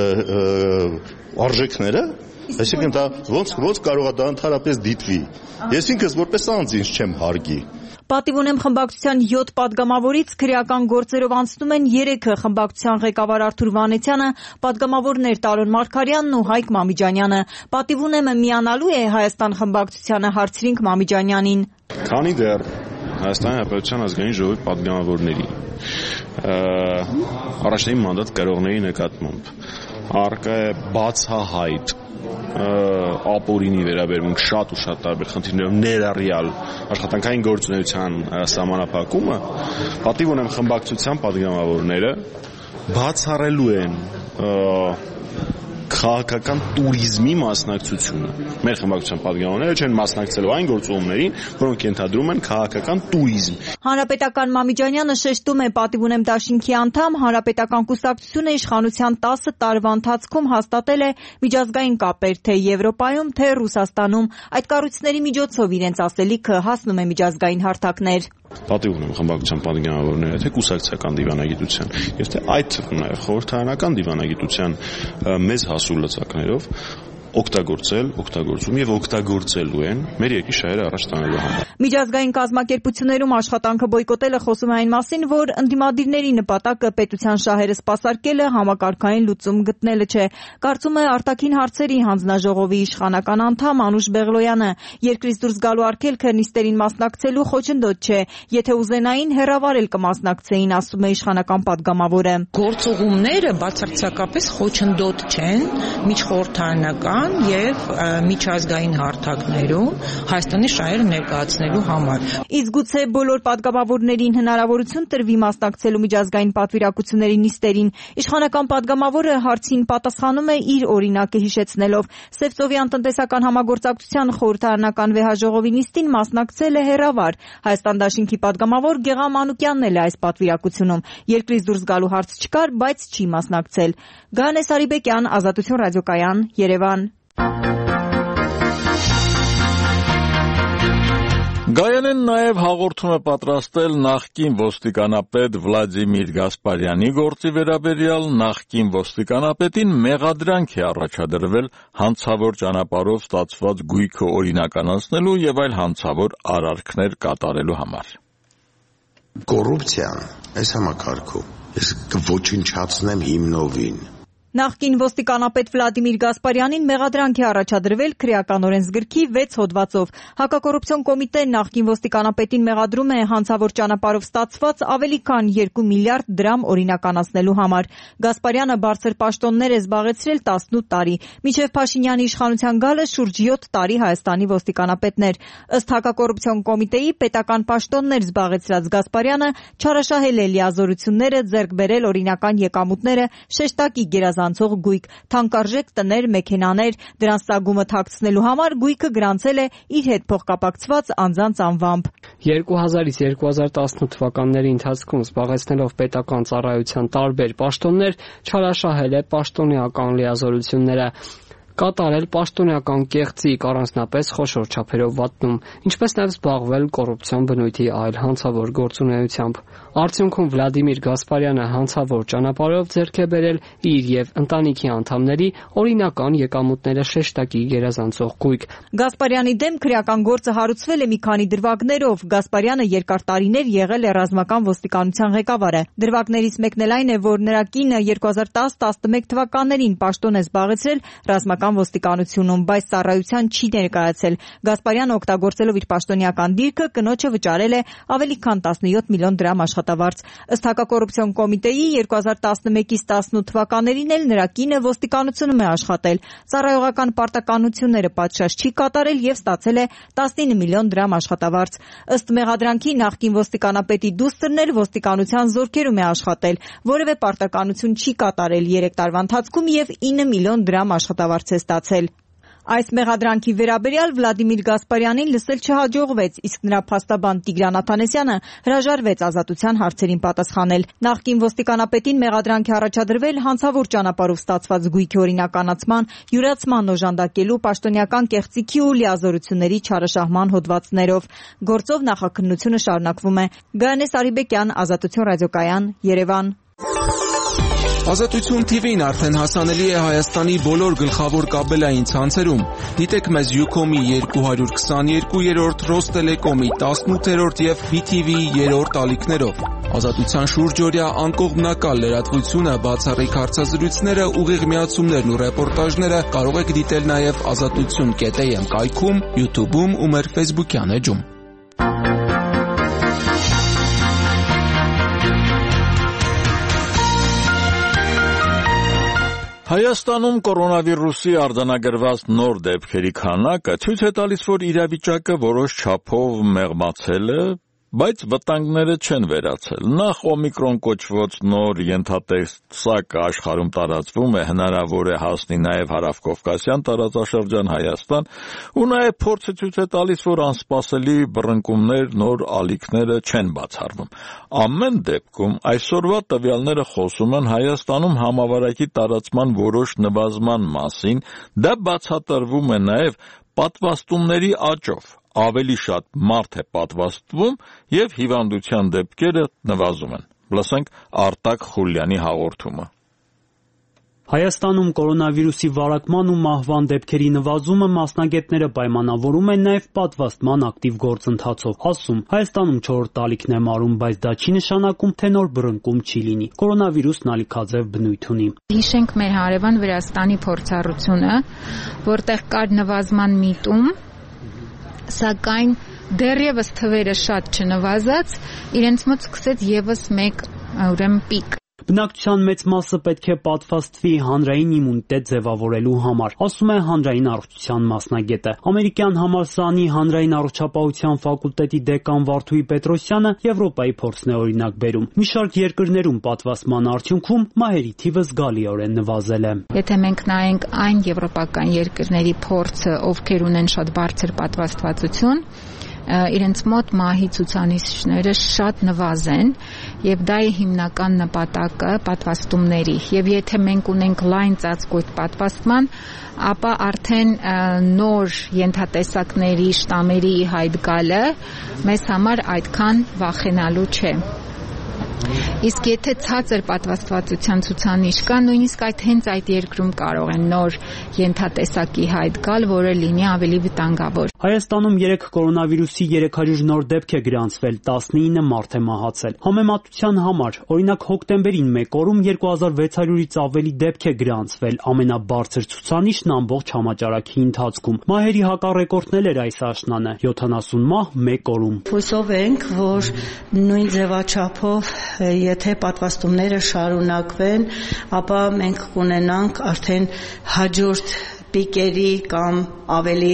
արժեքները։ Այսինքն դա ոնց ոնց կարող է դա ընդհանրապես դիտվի։ Ես ինքս որպես անձ ինձ չեմ հարգի։ Պատիվ ունեմ խմբակցության յոթ պատգամավորից քրեական գործերով անցնում են երեքը խմբակցության ղեկավար Արթուր Վանեցյանը, պատգամավորներ Տարոն Մարգարյանն ու Հայկ Մամիջանյանը։ Պատիվ ունեմը միանալու է Հայաստան խմբակցությանը, հարցրինք Մամիջանյանին։ Քանի դեռ Հայաստանի Հանրապետության ազգային ժողովի պատգամավորների առաջին մանդատ կրողների նկատմամբ առկա է բացահայտ ապօրինի վերաբերմունք շատ ու շատ տարբեր խնդիրներով ներառյալ աշխատանքային գործունեության սահմանափակումը, պատիվ ունեմ խմբակցության պատգամավորները բացառելու են քաղաքական туриզմի մասնակցությունը։ Մեր խմբակցության պատգամավորները չեն մասնակցելու այն գործողումներին, որոնք ենթադրում են քաղաքական туриզմ։ Հանրապետական Մամիջանյանը շեշտում է, պատիվ ունեմ դաշինքի անդամ, հանրապետական կուսակցությունը իշխանության տասը տարվա ընթացքում հաստատել է միջազգային կապեր թե Եվրոպայում, թե Ռուսաստանում։ Այդ կառույցների միջոցով իրենց ասելիքը հասնում է միջազգային հարթակներ։ Պատիվ ունեմ խմբակցության պատգամավորները թե կուսակցական դիվանագիտության եւ թե այդ նաև խորհրդարանական դիվանագիտության մեծ հասու լծակներով օգտագործել, օգտագործում եւ օգտագործելու են մեր երկրի շահերը առաջ տանելու համար։ Միջազգային կազմակերպություններում աշխատանքը բոյկոտելը խոսում է այն մասին, որ ընդդիմադիրների նպատակը պետության շահերը սպասարկելը, համակարգային լուծում գտնելը չէ, կարծում է արտաքին հարցերի հանձնաժողովի իշխանական անդամ Անուշ Բեղլոյանը։ Երկրից դուրս գալու արգելքը նիստերին մասնակցելու խոչընդոտ չէ, եթե ուզենային հեռավարել կմասնակցեին, ասում է իշխանական падգամավորը։ Գործողումները բացարձակապես խոչընդոտ չեն միջխորհրդարանական եւ միջազգային հարթակներում Հայաստանի շահերը ներկայացնելու համար։ Իսկ գուցե բոլոր падգամավորներին հնարավորություն տրվի մասնակցելու միջազգային պատվիրակությունների նիստերին։ Իշխանական падգամավորը հարցին պատասխանում է իր օրինակը հիշեցնելով. Սևծովյան տնտեսական համագործակցության խորհրդարանական վեհաժողովի նիստին մասնակցել է հեռավար։ Հայաստան դաշինքի падգամավոր Գեղամ Մանուկյանն էլ է այս պատվիրակությունում։ Երկրից դուրս գալու հարց չկար, բայց չի մասնակցել։ Գայանե Սարիբեկյան, Ազատություն ռադիոկայան, Երևան։ Գայանեն նաև հաղորդում է պատրաստել նախկին ոստիկանապետ Վլադիմիր Գասպարյանի գործի վերաբերյալ նախկին ոստիկանապետին մեղադրանք է առաջադրվել հանցավոր ճանապարհով ստացված գույքը օրինականացնելու եւ այլ հանցավոր արարքներ կատարելու համար։ Կոռուպցիան այս համակարգում ես կոչնչացնեմ հիմնովին։ Նախկին ոստիկանապետ Վլադիմիր Գասպարյանին մեղադրանք է առաջադրվել քրեականորեն զգրքի վեց հոդվածով։ Հակակոռուպցիոն կոմիտեն նախկին ոստիկանապետին մեղադրում է հանցավոր ճանապարհով ստացված ավելի քան երկու միլիարդ դրամ օրինականացնելու համար։ Գասպարյանը բարձր պաշտոններ է զբաղեցրել տասնութ տարի։ Մինչև Փաշինյանի իշխանության գալը շուրջ յոթ տարի Հայաստանի ոստիկանապետն էր։ Ըստ հակակոռուպցիոն կոմիտեի պետական պաշտոններ զբաղեցրած Գասպարյանը չարաշահել է լիազորությունները, ձեռք բերել օրինական եկամուտները, շեշտակի գերազանցող գույք, թանկարժեք տներ, մեքենաներ, դրանց ծագումը թաքցնելու համար գույքը գրանցել է իր հետ փոխկապակցված անձանց անվամբ։ երկու հազարից երկու հազար տասնութ թվականների ընթացքում զբաղեցնելով պետական ծառայության տարբեր պաշտոններ, չարաշահել է պաշտոնեական լիազորությունները, կատարել պաշտոնեական կեղծիք, առանձնապես խոշոր չափերով վատնում, ինչպես նաև զբաղվել կոռուպցիոն բնույթի այլ հանցավոր գործունեությամբ։ Արդյունքում Վլադիմիր Գասպարյանը հանցավոր ճանապարհով ձեռք է բերել իր եւ ընտանիքի անդամների օրինական եկամուտները շեշտակի գերազանցող գույք։ Գասպարյանի դեմ քրեական գործը հարուցվել է մի քանի դրվագներով։ Գասպարյանը երկար տարիներ եղել է ռազմական ոստիկանության ղեկավարը։ Դրվագներից մեկն էլ այն է, որ նրա կինը երկու հազար տասը տասնմեկ թվականներին պաշտոն է զբաղեցրել ռազմական ոստիկանությունում, բայց ծառայության չի ներկայացել։ Գասպարյանը օգտագործելով իր պաշտոնեական դիրքը կնոջը վճարել է ավելի քան տասնյոթ միլիոն դրամ աշխատավարձ։ Ըստ հակակոռուպցիոն կոմիտեի երկու հազար տասնմեկից տասնութ թվականներին էլ նրա կինը ոստիկանությունում է աշխատել։ Ծառայողական պարտականությունները պատշաճ չի կատարել եւ ստացել է տասնինը միլիոն դրամ աշխատավարձ։ Ըստ մեղադրանքի նախկին ոստիկանապետի դուստրն էլ ոստիկանության զորքերում է աշխատել, որևէ պարտականություն չի կատարել երեք տարվա ընթացքում եւ ինը միլիոն դրամ աշխատավարձ է ստացել։ Այս մեղադրանքի վերաբերյալ Վլադիմիր Գասպարյանին լսել չհաջողվեց, իսկ նրա փաստաբան Տիգրան Աթանեսյանը հրաժարվեց ազատության հարցերին պատասխանել։ Նախկին ոստիկանապետին մեղադրանք է առաջադրվել հանցավոր ճանապարհով ստացված գույքի օրինականացման, յուրացման օժանդակելու, պաշտոնեական կեղծիքի ու լիազորությունների չարաշահման հոդվածներով։ Գործով նախաքննությունը շարունակվում է։ Գայանե Սարիբեկյան, Ազատություն ռադիոկայան, Երևան։ Ազատություն թի վին արդեն հասանելի է Հայաստանի բոլոր գլխավոր կաբելային ցանցերում։ Դիտեք մեզ Յուքոմի երկու հարյուր քսաներկուերորդ, Ռոստելեկոմի տասնութերորդ եւ բի թի վիի երրորդ ալիքներով։ Ազատության շուրջօրյա անկողմնակալ լրատվությունը, բացառիկ հարցազրույցները, ուղիղ միացումներն ու ռեպորտաժները կարող եք դիտել նաեւ ազատություն կետ էյ էմ կայքում, YouTube-ում ու մեր Facebook-յան էջում։ Հայաստանում կորոնավիրուսի արձանագրված նոր դեպքերի քանակը ցույց է տալիս, որ իրավիճակը որոշ չափով մեղմացել է, բայց վտանգները չեն վերացել։ Նախ օմիկրոն կոչվող նոր ենթատեսակը աշխարհում տարածվում է, հնարավոր է հասնի նաև հարավկովկասյան տարածաշրջան Հայաստան, ու նաև փորձը ցույց է տալիս, որ անսպասելի բռնկումներ, նոր ալիքները չեն բացառվում։ Ամեն դեպքում այսօրվա տվյալները խոսում են Հայաստանում համավարակի տարածման որոշ նվազման մասին, դա բացատրվում է նաև պատվաստումների աճով։ Ավելի շատ մարդ է պատվաստվում եւ հիվանդության դեպքերը նվազում են։ Լսենք Արտակ Խուլյանի հաղորդումը։ Հայաստանում կորոնավիրուսի վարակման ու մահվան դեպքերի նվազումը մասնագետները պայմանավորում են նաև պատվաստման ակտիվ գործընթացով, ասում Հայաստանում չորրորդ ալիքն է մարում, բայց դա չի նշանակում, թե նոր բռնկում չի լինի։ Կորոնավիրուսն ալիքաձև բնույթ ունի։ Հիշենք մեր հարևան Վրաստանի փորձառությունը, որտեղ կար նվազման միտում, սակայն դեռևս թվերը շատ չնվազած, իրենց մոտ սկսեց եւս մեկ ուրեմն պիկ։ Բնակչության մեծ մասը պետք է պատվաստվի հանրային իմունիտետ ձևավորելու համար, ասում է հանրային առողջության մասնագետը։ Ամերիկյան համալսարանի հանրային առողջապահության ֆակուլտետի դեկան Վարդուհի Պետրոսյանը Եվրոպայի փորձն է օրինակ բերում։ Մի շարք երկրներում պատվաստման արդյունքում մահերի թիվը զգալիորեն նվազել է։ Եթե մենք նայենք այն եվրոպական երկրների փորձը, ովքեր ունեն շատ բարձր պատվաստվածություն, իրենց մոտ մահի ցուցանիշները շատ նվազեն եւ դա է հիմնական նպատակը պատվաստումների եւ եթե մենք ունենք լայն ծածկույթ պատվաստման, ապա արդեն նոր ենթատեսակների շտամերի հայտ գալը մեզ համար այդքան վախենալու չէ։ Իսկ եթե ցածր պատվաստվածության ցուցանիշ կա, նույնիսկ այդ հենց այդ երկրում կարող են նոր ենթատեսակի հայտ գալ, որը լինի ավելի վտանգավոր։ Հայաստանում երեք կորոնավիրուսի երեք հարյուր նոր դեպք է գրանցվել, տասնինը մարդ է մահացել։ Համեմատության համար, օրինակ հոկտեմբերին մեկ օրում երկու հազար վեց հարյուրից ավելի դեպք է գրանցվել, ամենաբարձր ցուցանիշն ամբողջ համաճարակի ընթացքում։ Մահերի հակառեկորդն էր այս աշնանը՝ յոթանասուն մահ մեկ օրում։ Հուսով ենք, որ նույն ձևաչափով եթե պատվաստումները շարունակվեն, ապա մենք կունենանք արդեն հաջորդ պիկերի կամ ավելի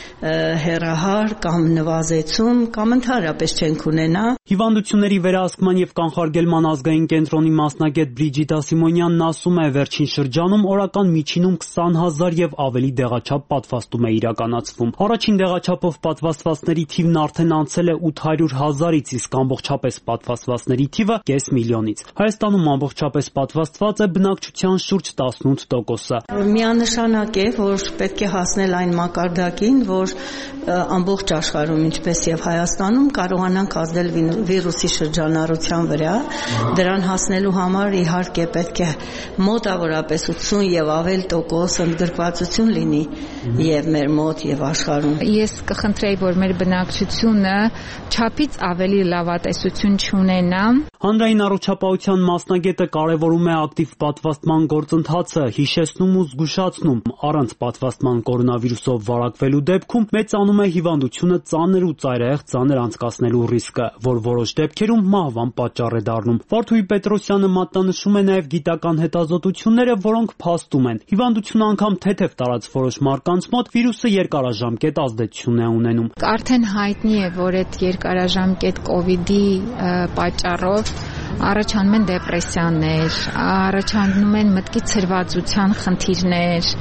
հեռահար կամ նվազեցում կամ ընդհանրապես չենք ունենա։ Հիվանդությունների վերահսկման եւ կանխարգելման ազգային կենտրոնի մասնագետ Բրիջիտա Սիմոնյանն ասում է, վերջին շրջանում օրական միջինում քսան հազար եւ ավելի դեղաչափ պատվաստում է իրականացվում։ Առաջին դեղաչափով պատվաստվածների թիվն արդեն անցել է ութ հարյուր հազարից, իսկ ամբողջապես պատվաստվածների թիվը կես միլիոնից։ Հայաստանում ամբողջապես պատվաստված է բնակչության շուրջ տասնութ տոկոսը։ Միանշանակ է, որ պետք է հասնել այն մակարդակին, որ ամբողջ աշխարհում, ինչպես եւ Հայաստանում, կարողանանք ազդել վիրուսի շրջանառության վրա։ Դրան հասնելու համար իհարկե պետք է մոտավորապես ութսուն եւ ավել տոկոս ընդգրկվածություն լինի եւ մեր մոտ եւ աշխարհում։ Ես կխնդրեի, որ մեր բնակչությունը չափից ավելի լավատեսություն չունենա։ Հանրային առողջապահության մասնագետը կարևորում է ակտիվ պատվաստման գործընթացը, հիշեցնում ու զգուշացնում, առանց պատվաստման կորոնավիրուսով վարակվելու դեպքում մեծանում է հիվանդությունը ծանր ու ծայրահեղ ծանր անցկացնելու ռիսկը, որ որոշ դեպքերում մահվան պատճառ է դառնում։ Վարդուհի Պետրոսյանը մատնանշում է նաև գիտական հետազոտությունները, որոնք փաստում են, հիվանդությունը անգամ թեթև տարած որոշ մարդկանց մոտ վիրուսը երկարաժամկետ ազդեցություն է ունենում։ Արդեն հայտնի է, որ այդ երկարաժամկետ կովիդի պատճառով առաջանում են դեպրեսիաներ, առաջանում են մտքի ցրվածության խնդիրներ,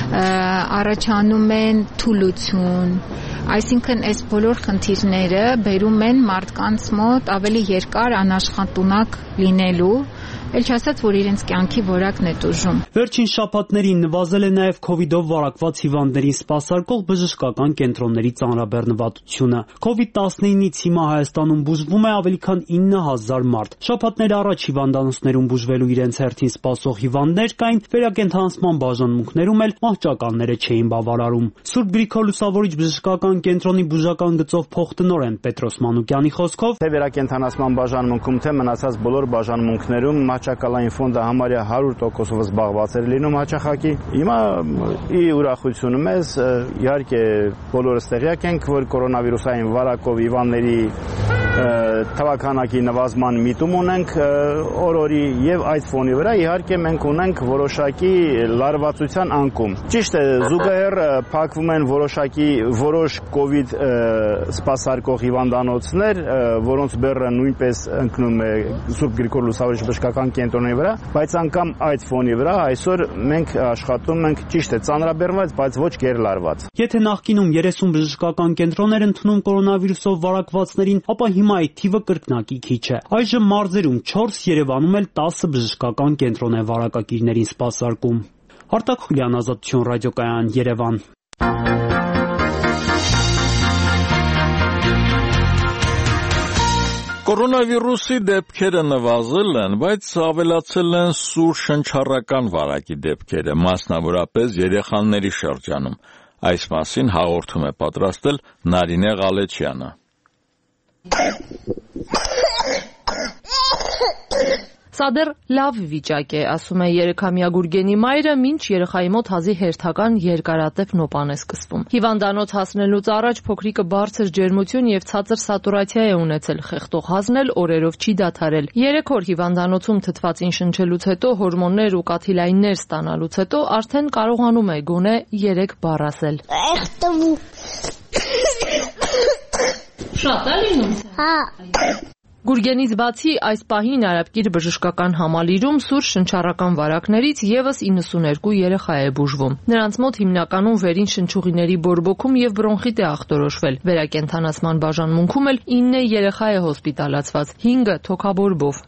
առաջանում են թուլություն, այսինքն այս բոլոր խնդիրները բերում են մարդկանց մոտ ավելի երկար անաշխատունակ լինելու, ել չասած, որ իրենց կյանքի որակն է տուժում։ Վերջին շաբաթներին նվազել է նաև քովիդով վարակված հիվանդներին սպասարկող բժշկական կենտրոնների ծանրաբեռնվածությունը։ քովիդ տասնինից հիմա Հայաստանում բուժվում է ավելի քան ինը հազար մարդ։ Շաբաթներ առաջ հիվանդանոցներում բուժվելու իրենց հերթին սպասող հիվանդներ կային, վերակենդանացման բաժանմունքներում էլ մահճականները չէին բավարարում։ Սուրբ Գրիգոր Լուսավորիչ բժշկական կենտրոնի բուժական գծով փոխտնօրեն Պետրոս Մանուկյանի խոսքով, թե վերակենդանացման բաժանմունքում, թե մնացած բոլոր բաժանմունքներում հաճակալային ֆոնդը համարյա հարյուր տոկոսով զբաղված էր լինում հաճախակի։ Հիմա ի ուրախությունը մեզ իհարկե բոլորս տեղյակ ենք, որ կորոնավիրուսային վարակով հիվանդների թվականակի նվազման միտում ունենք օր-օրի եւ այդ ֆոնի վրա իհարկե մենք ունենք որոշակի լարվածության անկում։ Ճիշտ է, զուգահեռ փակվում են որոշակի որոշ կովիդ սպասարկող հիվանդանոցներ, որոնց բեռը նույնպես ընկնում է Սուրբ Գրիգոր Լուսավորիչ բժշկական կենտրոնի վրա, բայց անգամ այդ ֆոնի վրա այսօր մենք աշխատում ենք ճիշտ է ծանրաբեռնված, բայց ոչ գերլարված։ Եթե նախկինում երեսուն բժշկական կենտրոն էր ընդունում կորոնավիրուսով վարակվածներին, ապա հիմա այդ թիվը կրկնակի քիչ է։ Այժմ մարզերում չորս, Երևանում էլ տասը բժշկական կենտրոն է վարակակիրներին սպասարկում։ Արտակ Խուլյան, Ազատություն ռադիոկայան, Երևան։ Կորոնավիրուսի դեպքերը նվազել են, բայց ավելացել են սուր շնչառական վարակի դեպքերը, մասնավորապես երեխաների շրջանում։ Այս մասին հաղորդում է պատրաստել Նարինե Ղալեչյանը։ Սա դեռ լավ վիճակ է, ասում է երեքամյա Գուրգենի մայրը, մինչ երեխայի մոտ հազի հերթական երկարատև նոպան է սկսվում։ Հիվանդանոց հասնելուց առաջ փոքրիկը բարձր ջերմություն եւ ցածր սատուրացիա է ունեցել, խեղդող հազն էլ օրերով չի դադարել։ Երեք օր հիվանդանոցում թթվածին շնչելուց հետո, հորմոններ ու կաթիլայիններ ստանալուց հետո արդեն կարողանում է գոնե երեք բառ ասել։ Շատ է լինում։ Հա։ Գուրգենից բացի այս պահին Արաբկիր բժշկական համալիրում սուր շնչառական վարակներից եւս իննսուներկու երեխա է բուժվում։ Նրանց մոտ հիմնականում վերին շնչուղիների բորբոքում եւ բրոնխիտ է ախտորոշվել։ Վերակենդանացման բաժանմունքում էլ ինը երեխա է հոսպիտալացված, հինգը թոքաբորբով։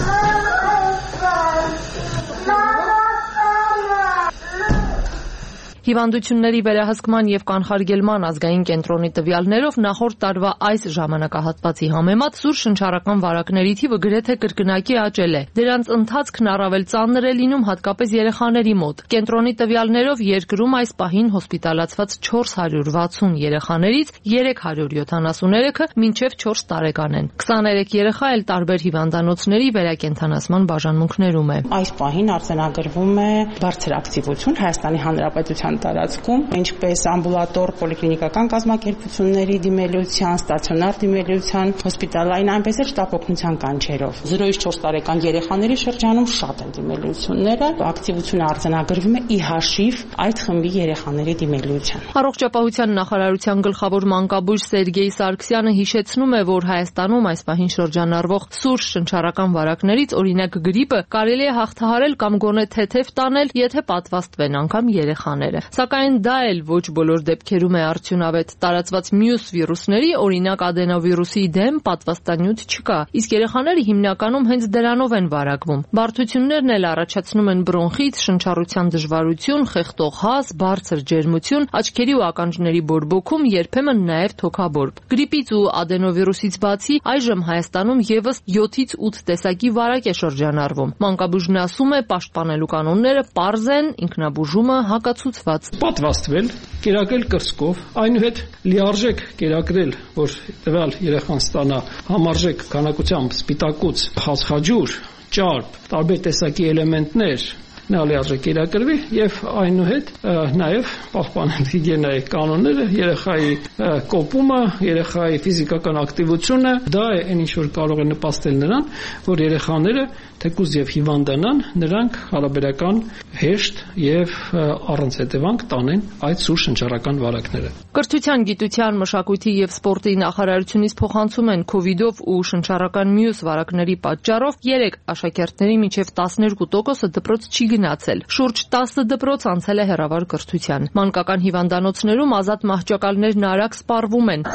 Հիվանդությունների վերահսկման եւ կանխարգելման ազգային կենտրոնի տվյալներով նախորդ տարվա այս ժամանակահատվածի համեմատ սուր շնչառական վարակների թիվը գրեթե կրկնակի աճել է։ Դրանց ընթացքն առավել ծանր է լինում հատկապես երեխաների մոտ։ Կենտրոնի տվյալներով երկրում այս պահին հոսպիտալացված չորս հարյուր վաթսուն երեխաներից երեք հարյուր յոթանասուներեքը մինչև չորս տարեկան են։ քսաներեք երեխա էլ տարբեր հիվանդանոցների վերակենդանացման բաժանմունքներում է։ Այս պահին արձանագրվում է բարձր ակտիվություն Հայաստանի Հանրապետության տարածքում, ինչպես ամբուլատոր պոլիկլինիկական կազմակերպությունների դիմելիության, ստացիոնար դիմելիության, հոսպիտալային, այնպես էլ շտապօգնության կանչերով։ զրոյից չորս տարեկան երեխաների շրջանում շատ են դիմելիությունները, ակտիվությունը արձանագրվում է ի հաշիվ այդ խմբի երեխաների դիմելիության։ Առողջապահության նախարարության գլխավոր մանկաբույժ Սերգեյ Սարգսյանը հիշեցնում է, որ Հայաստանում այս պահին շրջանառվող սուր շնչառական վարակներից, օրինակ գրիպը, կարելի է հաղթահարել կամ գոնե թեթև տանել, եթե պատվաստվեն անգամ երեխաները։ Սակայն դա էլ ոչ բոլոր դեպքերում է արդյունավետ։ Տարածված մյուս վիրուսների, օրինակ ադենովիրուսի դեմ պատվաստանյութ չկա, իսկ երեխաները հիմնականում հենց դրանով են վարակվում։ Բարդություններն էլ առաջացնում են բրոնխիտ, շնչառության դժվարություն, խեղդող հազ, բարձր ջերմություն, աչքերի ու ականջների բորբոքում, երբեմն նաև թոքաբորբ։ Գրիպից ու ադենովիրուսից բացի այժմ Հայաստանում եւս յոթից ութ տեսակի վարակ է շրջանառվում։ Մանկաբույժն ասում է, պաշտպանելու կանոնները պարզ են, ինքնաբուժումը հակացուցված։ Պատվաստվել, կերակրել կրծքով, այնուհետ լիարժեք կերակրել, որ տվյալ երեխան ստանա համարժեք քանակությամբ սպիտակուց, հացխաջուր, ճարպ, տարբեր տեսակի էլեմենտներ, նա լիարժեք կերակրվի եւ այնուհետ նաեւ պահպանել հիգիենայի կանոնները, երեխայի կոպումը, երեխայի ֆիզիկական ակտիվությունը, դա է այն ինչ որ կարող է նպաստել նրան, որ երեխաները թեկուզ եւ հիվանդանան, նրանք հարաբերական հեշտ եւ առանց հետևանք տանեն այդ սուր շնչառական վարակները։ Կրթության, գիտության, մշակույթի եւ սպորտի նախարարությունից փոխանցում են քովիդով ու շնչառական մյուս վարակների պատճառով երեք աշակերտների մինչեւ տասներկու տոկոսը դպրոց չի գնացել։ Շուրջ տասը դպրոց անցել է հեռավար կրթության։ Մանկական հիվանդանոցներում ազատ մահճակալներն արագ սպառվում են։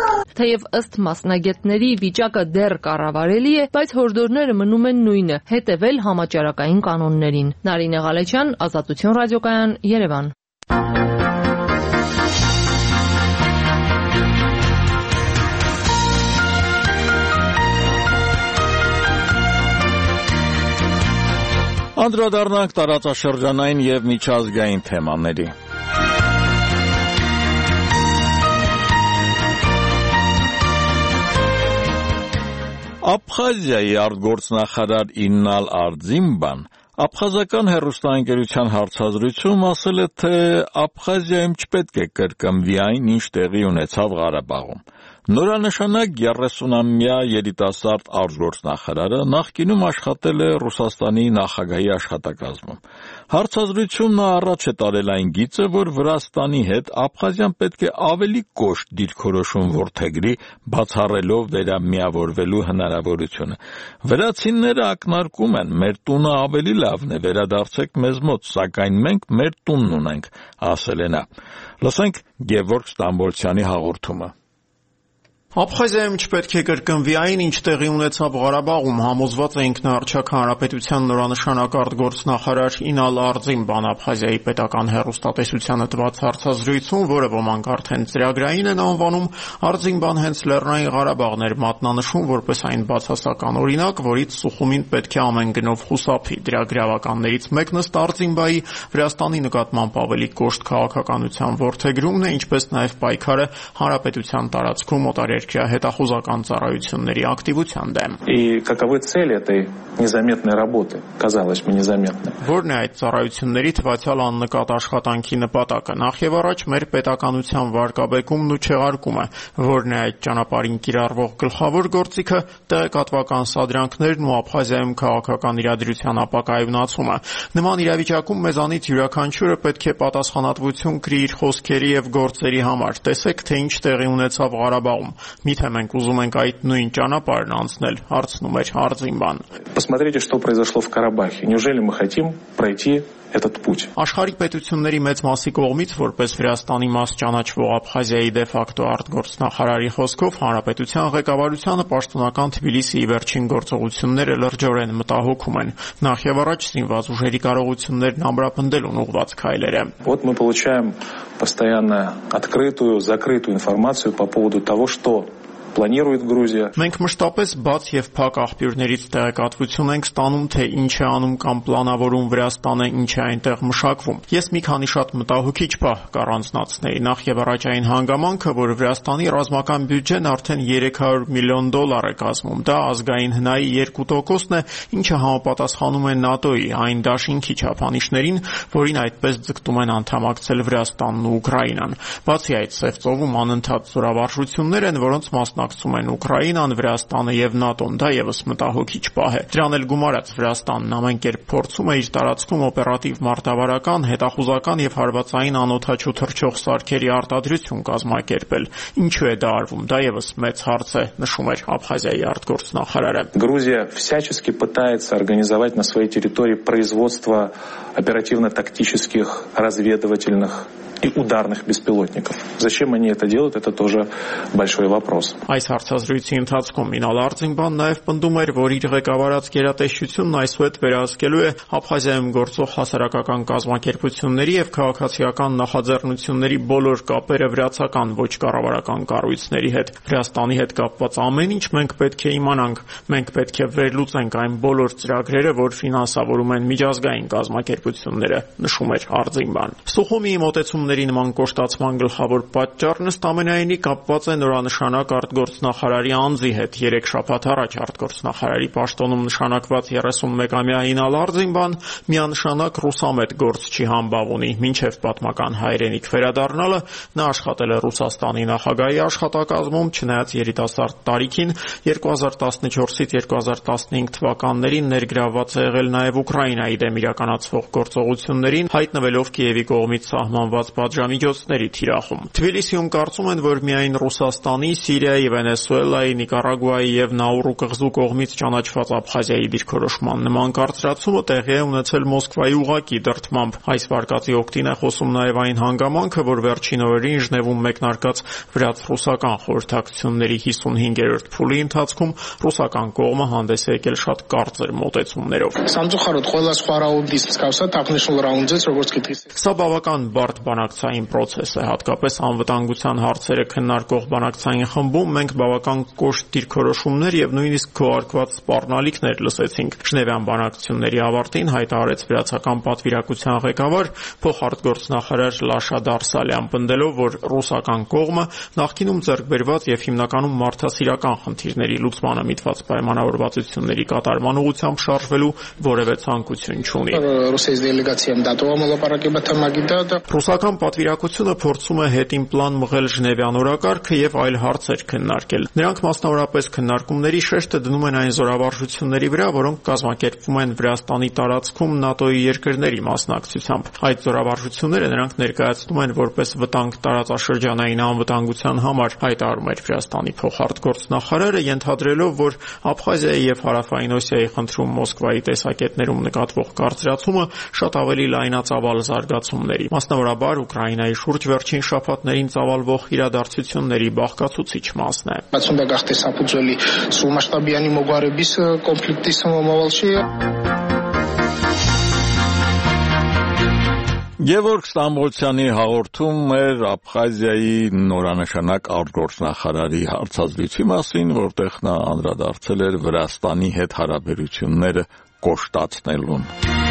Թեև ըստ մասնագետների վիճակը դեռ կառավարելի է, բայց հորդորները մնում են նույնը՝ հետևել համաճարակային կանոններին։ Նարինե Ղալեչյան, Ազատություն ռադիոկայան, Երևան։ Անդրադառնանք տարածաշրջանային եւ միջազգային թեմաների։ Աբխազիայի արտգործնախարար Իննալ Արձիմբան աբխազական հեռուստաընկերության հարցազրույցում ասել է, թե Աբխազիայում չպետք է կրկնվի այն, ինչ տեղի ունեցավ Ղարաբաղում։ Նորանշանակ երեսունամյա երիտասարդ արտգործնախարարը նախկինում աշխատել է Ռուսաստանի նախագահի աշխատակազմում։ Հարցազրույցում նա առաջ է տարել այն գիծը, որ Վրաստանի հետ Աբխազիան պետք է ավելի կոշտ դիրքորոշում որդեգրի, բացառելով վերամիավորվելու հնարավորությունը։ Վրացիները ակնարկում են, մեր տունը ավելի լավն է, վերադարձեք մեզ մոտ, սակայն մենք մեր տունն ունենք, ասել է նա։ Լսենք Գևորգ Ստամբոլցյանի հաղորդումը։ Աբխազիայում չպետք է կրկնվի այն, ինչ տեղի ունեցավ Ղարաբաղում, համոզված է ինքնաառչակ հանրապետության նորանշանակ արտգործնախարար Ինալ Արզիմբան Աբխազիայի պետական հեռուստատեսությանը տված հարցազրույցում, որը ոմանք արդեն ծրագրային են անվանում, Արզիմբան հենց Լեռնային Ղարաբաղն էր մատնանշում որպես այն բացասական օրինակ, որից Սուխումին պետք է ամեն գնով խուսափի։ Դրա գրավականներից մեկն ըստ Արզիմբայի Վրաստանի նկատմամբ ավելի կոշտ քաղաքականության որդեգրումն է, ինչպես նաև պայքարը հանրապետության տարածքում օտարերկրյա հետախուզական ծառայությունների ակտիվության դեմ։ И каковы цели этой незаметной работы? Казалось бы, незаметной. Որն է այդ ծառայությունների թվացյալ աննկատ աշխատանքի նպատակը։ Նախ եւ առաջ մեր պետականության վարկաբեկումն ու չեղարկումը, որն է այդ ճանապարհին կիրառվող գլխավոր գործիքը, տեղեկատվական սադրանքներն ու Աբխազիայում քաղաքական իրադրության ապակայունացումը։ Նման իրավիճակում մեզանից յուրաքանչյուրը պետք է պատասխանատվություն կրի իր խոսքերի եւ գործերի համար։ Տեսեք, թե ինչ տեղի ունեցավ Ղարաբաղում։ Միթե մենք ուզում ենք այդ նույն ճանապարհն անցնել, հարցնում էր Արզիմբան։ Посмотрите, что произошло в Карабахе. Неужели мы хотим пройти этот путь? Աշխարհի պետությունների մեծ մասի կողմից որպես Վրաստանի մաս ճանաչվող Աբխազիայի դեֆակտո արտգործնախարարի խոսքով հանրապետության ղեկավարությանը պաշտոնական Թբիլիսիի վերջին գործողությունները լրջորեն մտահոգում են։ Նախ եւ առաջ զինված ուժերի կարողություններն ամրապնդելուն ուղղված քայլերը։ Вот мы получаем постоянно открытую, закрытую информацию по поводу того, что планирует Грузия. Մենք մշտապես բաց եւ փակ աղբյուրներից տեղեկատվություն ենք ստանում, թե ինչ է անում կամ պլանավորում Վրաստանը, ինչ է այնտեղ մշակվում։ Ես մի քանի շատ մտահոգիչ պահ կառանձնացնեի։ Նախ եւ առաջ այն հանգամանքը, որ Վրաստանի ռազմական բյուջեն արդեն երեք հարյուր միլիոն դոլար է կազմում։ Դա ազգային հնայի երկու տոկոսն է, ինչը համապատասխանում է ՆԱՏՕ-ի այն դաշինքի չափանիշներին, որին այդպես ձգտում են անդամակցել Վրաստանն ու Ուկրաինան։ Բացի այդ, Սևծովում անընդհատ զորավարժություններ են, որոնց մասնակցում են Ուկրաինան, Վրաստանը եւ ՆԱՏՕ-ն, դա եւս մտահոգիչ պահ է։ Դրան էլ գումարած Վրաստանն ամեն կերպ փորձում է իր տարածքում օպերատիվ մարտավարական, հետախուզական եւ հարվածային անօդաչու թռչող սարքերի արտադրություն կազմակերպել։ Ինչու է դա արվում, դա եւս մեծ հարց է, նշում էր Աբխազիայի արտգործնախարարը։ Грузия всячески пытается организовать на своей территории производство оперативно-тактических, разведывательных и ударных беспилотников. Зачем они это делают, это тоже большой вопрос. Այս հարցազրույցի ընթացքում Ինալ Արզիմբան նաև պնդում էր, որ իր ղեկավարած գերատեսչությունն այսուհետ վերահսկելու է Աբխազիայում գործող հասարակական կազմակերպությունների եւ քաղաքացիական նախաձեռնությունների բոլոր կապերը վրացական ոչ կառավարական կառույցների հետ։ Վրաստանի հետ կապված ամեն ինչ մենք պետք է իմանանք։ Մենք պետք է վերլուծենք այն բոլոր ծրագրերը, որ ֆինանսավորում են միջազգային կազմակերպությունները, նշում էր Արզիմբան։ Սուխումի մոտեցում նման կոշտացման գլխավոր պատճառն ըստ ամենայնի կապված է նորանշանակ արտգործնախարարի անձի հետ։ Երեք շաբաթ առաջ արտգործնախարարի պաշտոնում նշանակված երեսունմեկամյա Ինալ Արզիմբան միանշանակ ռուսամետ գործչի համբավ ունի։ Մինչև պատմական հայրենիք վերադառնալը նա աշխատել է Ռուսաստանի նախագահի աշխատակազմում, չնայած երիտասարդ տարիքին երկու հազար տասնչորսից երկու հազար տասնհինգ թվականներին ներգրավված է եղել նաև Ուկրաինայի դեմ իրականացվող գործողություններին, հայտնվելով Կիևի կողմից սահմանված պատժամիջոցների թիրախում։ Թբիլիսիում կարծում են, որ միայն Ռուսաստանի, Սիրիայի, Վենեսուելայի, Նիկարագուայի եւ Նաուրու կղզու կողմից ճանաչված Աբխազիայի դիրքորոշման նման կարծրացումը տեղի է ունեցել Մոսկվայի ուղակի դրդմամբ։ Այս վարկածի օգտին է խոսում նաեւ այն հանգամանքը, որ վերջին օրերին Ժնևում մեկնարկած վրաց-ռուսական խորհրդակցությունների հիսունհինգերորդ փուլի ընթացքում ռուսական կողմը հանդես է եկել շատ կարծր մոտեցումներով։ Սա բավական բարդ բանակցային պրոցես է, հատկապես անվտանգության հարցերը քննարկող բանակցային խմբում մենք բավական կոշտ դիրքորոշումներ եւ նույնիսկ քողարկված սպառնալիքներ լսեցինք։ Ժնևյան բանակցությունների ավարտին հայտարարեց վրացական պատվիրակության ղեկավար փոխարտգործնախարար Լաշա Դարսալյան, պնդելով, որ ռուսական կողմը նախկինում ձեռք բերված եւ հիմնականում մարդասիրական խնդիրների լուծմանը միտված պայմանավորվածությունների կատարման ուղղությամբ շարժվելու որևէ ցանկություն չունի։ Ռուսական պատվիրակությունը փորձում է հետին պլան մղել Ժնևյան օրակարգը եւ այլ հարցեր քննարկել։ Նրանք մասնավորապես քննարկումների շեշտը դնում են այն զորավարժությունների վրա, որոնք կազմակերպվում են Վրաստանի տարածքում ՆԱՏՕ-ի երկրների մասնակցությամբ։ Այդ զորավարժությունները նրանք ներկայացնում են որպես վտանգ տարածաշրջանային անվտանգության համար, հայտարարում էր Վրաստանի փոխարտգործնախարարը, ենթադրելով, որ Աբխազիայի եւ Հարավային Օսիայի խնդրում Մոսկվայի տեսակետներում նկատվող կարծրացումը շատ ավելի լայնածավալ զարգացումների, մասնավորաբար Ուկրաինայի շուրջ վերջին շաբաթներին ծավալվող իրադարձությունների բաղկացուցիչ մասն է։ Գևորգ Ստամբոլցյանի հաղորդում էր Աբխազիայի նորանշանակ արտգործնախարարի հարցազրույցի մասին, որտեղ նա անդրադարձել էր Վրաստանի հետ հարաբերությունները կոշտացնելուն։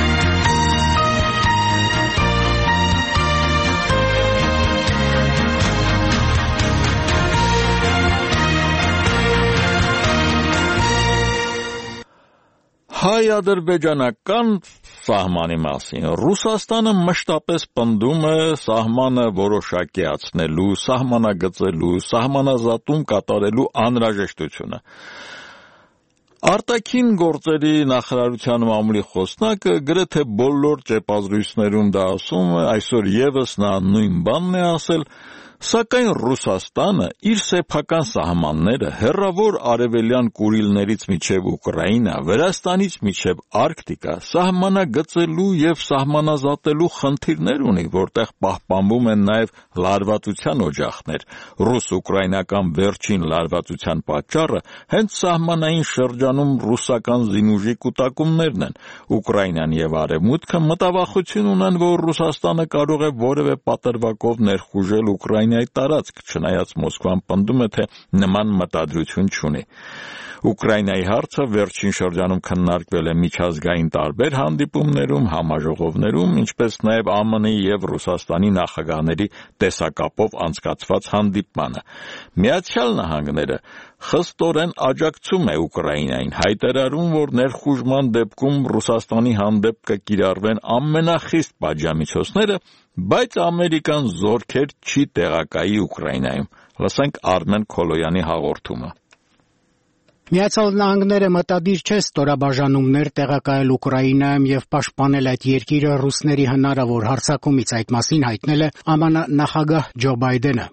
Հայ-ադրբեջանական սահմանի մասին Ռուսաստանը մշտապես պնդում է սահմանը որոշակիացնելու, սահմանագծելու, սահմանազատում կատարելու անհրաժեշտությունը։ Արտաքին գործերի նախարարության մամուլի խոսնակը գրեթե բոլոր ճեպազրույցներում դա ասում է, այսօր եւս նա նույն բանն է ասել, սակայն Ռուսաստանը իր սեփական սահմանները հեռավոր արևելյան Կուրիլներից մինչև Ուկրաինա, Վրաստանից մինչև Արկտիկա սահմանագծելու եւ սահմանազատելու խնդիրներ ունի, որտեղ պահպանվում են նաեւ լարվածության օջախներ։ Ռուս-ուկրաինական վերջին լարվածության պատճառը հենց սահմանային շրջանում ռուսական զինուժի կուտակումներն են։ Ուկրաինան եւ Արևմուտքը մտավախություն ունեն, որ Ռուսաստանը կարող է որևէ պատրվակով ներխուժել Ուկրաինա տարածք, չնայած Մոսկվան պնդում է, թե նման մտադրություն չունի։ Ուկրաինայի հարցը վերջին շրջանում քննարկվել է միջազգային տարբեր հանդիպումներում, համաժողովներում, ինչպես նաև Α Մ Ն-ի եւ Ռուսաստանի նախագահների տեսակապով անցկացված հանդիպմանը։ Միացյալ Նահանգները խստորեն աջակցում է Ուկրաինային, հայտարարում, որ ներխուժման դեպքում Ռուսաստանի հանդեպ կկիրառվեն ամենախիստ պատժամիջոցները, բայց ամերիկան զորքեր չի տեղակայի Ուկրաինայում։ Լսենք Արմեն Քոլոյանի հաղորդումը։ Միացյալ Նահանգները մտադիր չէ ստորաբաժանումներ տեղակայել Ուկրաինայում եւ պաշտպանել այդ երկիրը ռուսների հնարավոր հարձակումից, այդ մասին հայտնել է Ամերիկայի նախագահ Ջո Բայդենը։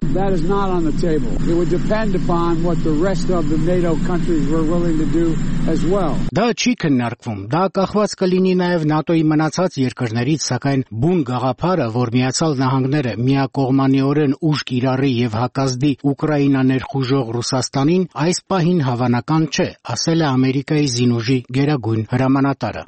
Դա չի քննարկվում, դա կախված կլինի նաեւ ՆԱՏՕ-ի մնացած երկրներից, սակայն բուն գաղափարը, որ Միացյալ Նահանգները միակողմանիորեն ուժ կիրառի եւ հակազդի Ուկրաինա ներխուժող Ռուսաստանին, այս պահին հավանական չէ, ասել է Ամերիկայի զինուժի գերագույն հրամանատարը։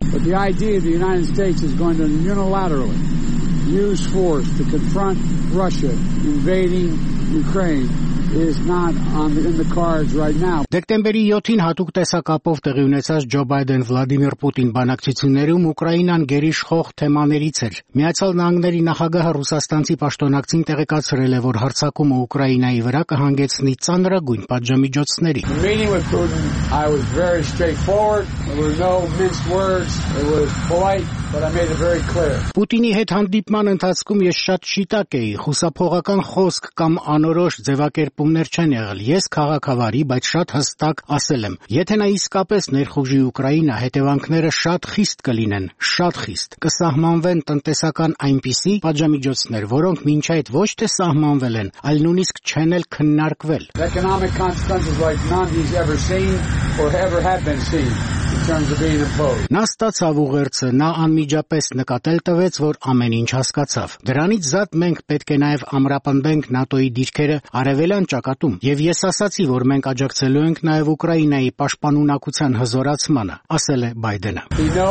Use force to confront Russia invading Ukraine is not on the, in the cards right now. Դեկտեմբերի յոթին հատուկ տեսակապով տեղի ունեցած Ջո Բայդեն Վլադիմիր Պուտին բանակցություններում Ուկրաինան գերիշխող թեմաներից էր։ Միացյալ Նահանգների նախագահը ռուսաստանցի պաշտոնակցին տեղեկացրել է, որ հարձակումը Ուկրաինայի վրա կհանգեցնի ծանրագույն պատժամիջոցների։ Meeting with Putin, I was very straightforward. There were no minced words. It was polite, but I made it very clear. Պուտինի հետ հանդիպման ընթացքում ես շատ շիտակ էի, խուսափողական խոսք կամ անորոշ ձևակերպումներ չեն եղել։ Ես քաղաքավարի, բայց շատ հստակ ասել եմ. եթե նա իսկապես ներխուժի Ուկրաինա, հետևանքները շատ խիստ կլինեն, շատ խիստ։ Կսահմանվեն տնտեսական այնպիսի պատժամիջոցներ, որոնք մինչ այդ ոչ թե սահմանվել են, այլ նույնիսկ չեն էլ քննարկվել։ Economic consequences like none he's ever seen or ever have been seen. Նա ստացավ ուղերձը, նա անմիջապես նկատել տվեց, որ ամեն ինչ հասկացավ։ Դրանից զատ մենք պետք է նաև ամրապնդենք ՆԱՏՕ-ի դիրքերը արևելյան ճակատում, եւ ես ասացի, որ մենք աջակցելու ենք նաև Ուկրաինայի պաշտպանունակության հզորացմանը, ասել է Բայդենը։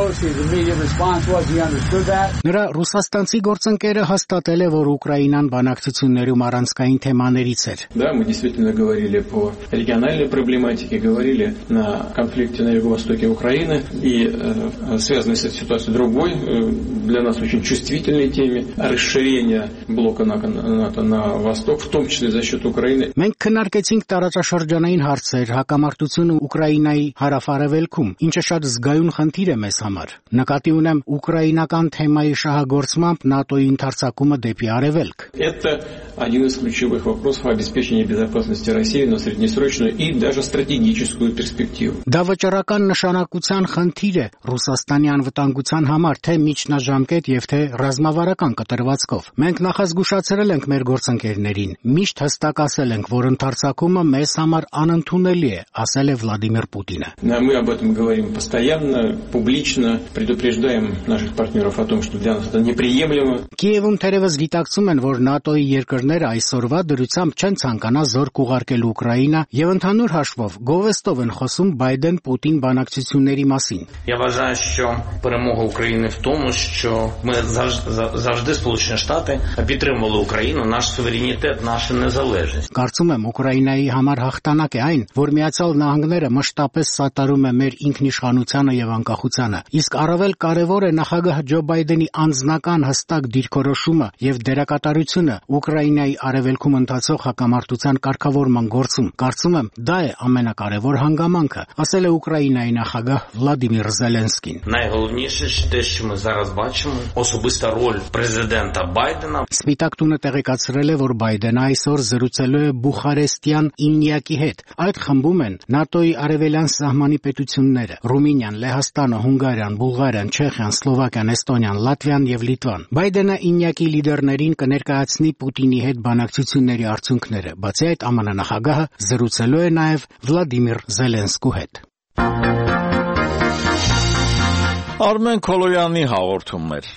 Նրա ռուսաստանցի գործընկերը հաստատել է, որ Ուկրաինան բանակցություններում առանցքային թեմաներից էր։ Да, мы действительно говорили по региональной проблематике, говорили на конфликте на юго-востоке Украины и э, связанной с этой ситуацией другой, э, для нас очень чувствительной теме расширения блока НАТО на восток, в том числе за счет Украины. Մենք քննարկեցինք տարածաշրջանային հարցեր, հակամարտությունը Ուկրաինայի հարավ-արևելքում, ինչը շատ զգայուն խնդիր է մեզ համար։ Նկատի ունեմ ուկրաինական թեմայի շահագործմամբ ՆԱՏՕ-ի ընդարձակումը դեպի արևելք։ Это один из ключевых вопросов обеспечения безопасности России на среднесрочную и даже стратегическую перспективу. Դա վճռական նշանակության խնդիր է Ռուսաստանի անվտանգության համար, թե միջնաժամկետ եւ թե ռազմավարական կտրվածքով։ Մենք նախազգուշացրել ենք մեր գործընկերներին, միշտ հստակ ասել ենք, որ ընդարձակումը մեզ համար անընդունելի է, ասել է Վլադիմիր Պուտինը։ Мы об этом говорим постоянно, публично, предупреждаем наших партнеров о том, что для нас это неприемлемо. Կիևում թերևս գիտակցում են, որ ՆԱՏՕ-ի երկրները այսօրվա դրությամբ չեն ցանկանա զորք ուղարկել Ուկրաինա եւ ընդհանուր հաշվով գովեստով են խոսում Բայդեն-Պուտին բանակցությունների մասին։ Я вважаю, що перемога України в тому, що ми завжди Сполучені Штати підтримували Україну, наш суверенітет, наша незалежність. Կարծում եմ Ուկրաինայի համար հաղթանակ է այն, որ Միացյալ Նահանգները մշտապես սատարում է մեր ինքնիշխանությանը եւ անկախությանը։ Իսկ առավել կարեւոր է նախագահ Ջո Բայդենի անձնական հստակ դիրքորոշումը եւ դերակատարությունը Ուկրաինայի արևելքում ընթացող հակամարտության կարգավորման գործում։ Կարծում եմ, դա է ամենակարևոր հանգամանքը, ասել է Ուկրաինայի նախագահ Վլադիմիր Զելենսկին։ Найголовніше те, що ми зараз бачимо, особиста роль президента Байдена. Սպիտակ տունը տեղեկացրել է, որ Բայդենը այսօր զրուցելու է Բուխարեստյան ինյակի հետ։ Այդ խմբում են ՆԱՏՕ-ի արևելյան սահմանի պետությունները՝ Ռումինիան, Լեհաստանը, Հունգարիան, Բուլղարիան, Չեխիան, Սլովակիան, Էստոնիան, Լատվիան եւ Լիտվան։ Բայդենը ինյակի լիդերներին կներկայացնի Պուտինի հետ բանակցությունների արդյունքները։ Բացի այդ, ԱՄՆ նախագահը զրուցելու է նաեւ Վլադիմիր Զելենսկու հետ։ Արմեն Քոլոյանի հաղորդումներ։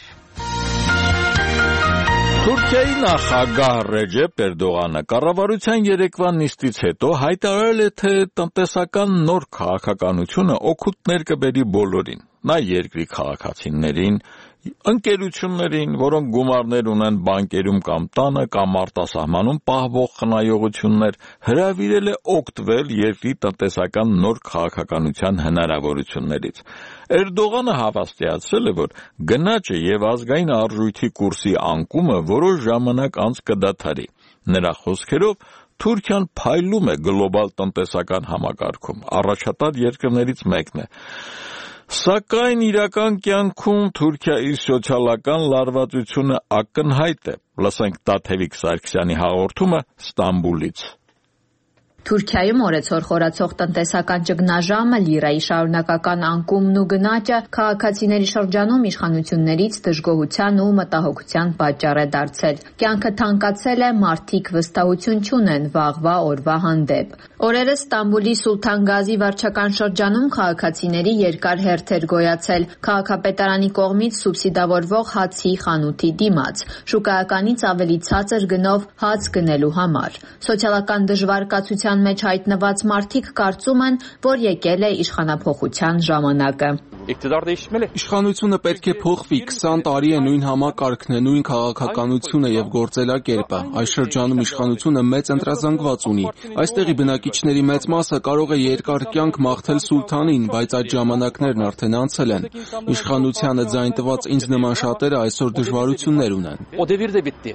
Թուրքիայի նախագահ Ռեջեփ Էրդողանը կառավարության երեկվա նիստից հետո հայտարարել է, թե տնտեսական նոր քաղաքականությունը օգուտներ կբերի բոլորին, նա երկրի քաղաքացիներին, ընկերություններին, որոնք գումարներ ունեն բանկերում կամ տանը կամ արտասահմանում պահվող խնայողություններ, հրավիրել է օգտվել երկրի տնտեսական նոր քաղաքականության հնարավորություններից։ Էրդողանը հավաստիացրել է, որ գնաճը եւ ազգային արժույթի կուրսի անկումը որոշ ժամանակ անց կդադարի։ Նրա խոսքերով Թուրքիան փայլում է գլոբալ տնտեսական համակարգում, առաջատար երկրներից մեկն է։ Սակայն իրական կյանքում Թուրքիայի սոցիալական լարվածությունը ակնհայտ է։ Լսենք Տաթևիկ Սարգսյանի հաղորդումը Ստամբուլից։ Թուրքիայում օրեցօր խորացող տնտեսական ճգնաժամը, լիրայի շարունակական անկումն ու գնաճը քաղաքացիների շրջանում իշխանություններից դժգոհության ու մտահոգության պատճառ է դարձել։ Կյանքը թանկացել է, մարդիկ վստահություն չունեն վաղվա օրվա հանդեպ։ Օրերս Ստամբուլի Սուլթան Գազի վարչական շրջանում քաղաքացիների երկար հերթ էր գոյացել քաղաքապետարանի կողմից սուբսիդավորվող հացի խանութի դիմաց, շուկայականից ավելի ցածր գնով հաց գնելու համար։ Սոցիալական դժվարկացության մեջ հայտնված մարդիկ կարծում են, որ եկել է իշխանափոխության ժամանակը։ Իշխանությունը պետք է փոխվի, քսան տարի է նույն համակարգն է, նույն քաղաքականությունը եւ գործելակերպը։ Այս շրջանում իշխանությունը մեծ ընտրազանգված ունի։ Այստեղի բնակիչների մեծ մասը կարող է երկար կյանք մաղթել սուլթանին, բայց այդ ժամանակներն արդեն անցել են։ Իշխանությանը ձայն տված ինձ նման շատերը այսօր դժվարություններ ունեն։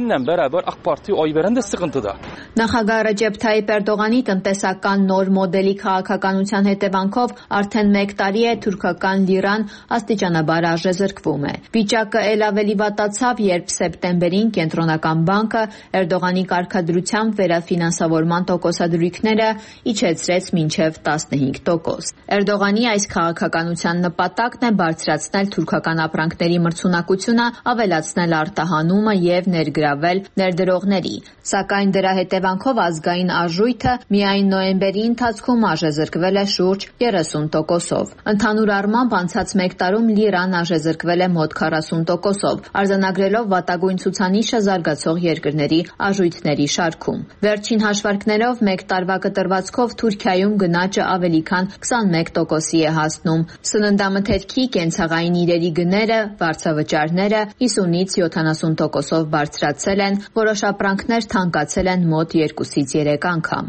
Նախագահ Ռեջեփ Թայիփ Էրդողանի տնտեսական նոր մոդելի քաղաքականության հետևանքով արդեն մեկ տարի է թուրքական լիրան աստիճանաբար արժեզրկվում է։ Վիճակը ել ավելի վատացավ, երբ սեպտեմբերին կենտրոնական բանկը Էրդողանի կարգադրությամբ վերաֆինանսավորման տոկոսադրույքները իջեցրեց մինչև տասնհինգ տոկոս։ Էրդողանի այս քաղաքականության նպատակն է բարձրացնել թուրքական ապրանքների մրցունակությունը, ավելացնել արտահանումը եւ ներգրավել ներդրողների։ Սակայն դրա հետևանքով ազգային արժույթը միայն նոյեմբերի ընթացքում արժեզրկվել է շուրջ երեսուն տոկոսով։ Ընդհանուր առմամբ անցած մեկ տարում լիրան արժեզրկվել է մոտ քառասուն տոկոսով, արձանագրելով վատագույն ցուցանիշը զարգացող երկրների արժույթների շարքում։ Վերջին հաշվարկներով մեկ տարվա կտրվածքով Թուրքիայում գնաճը ավելի քան քսանմեկ տոկոսի է հասնում։ Սննդամթերքի, կենցաղային իրերի գները, վարձավճարները հիսունից յոթանասուն տոկոսով բարձրացել են, որոշ ապրանքներ թանկացել են մոտ երկուսից երեք անգամ։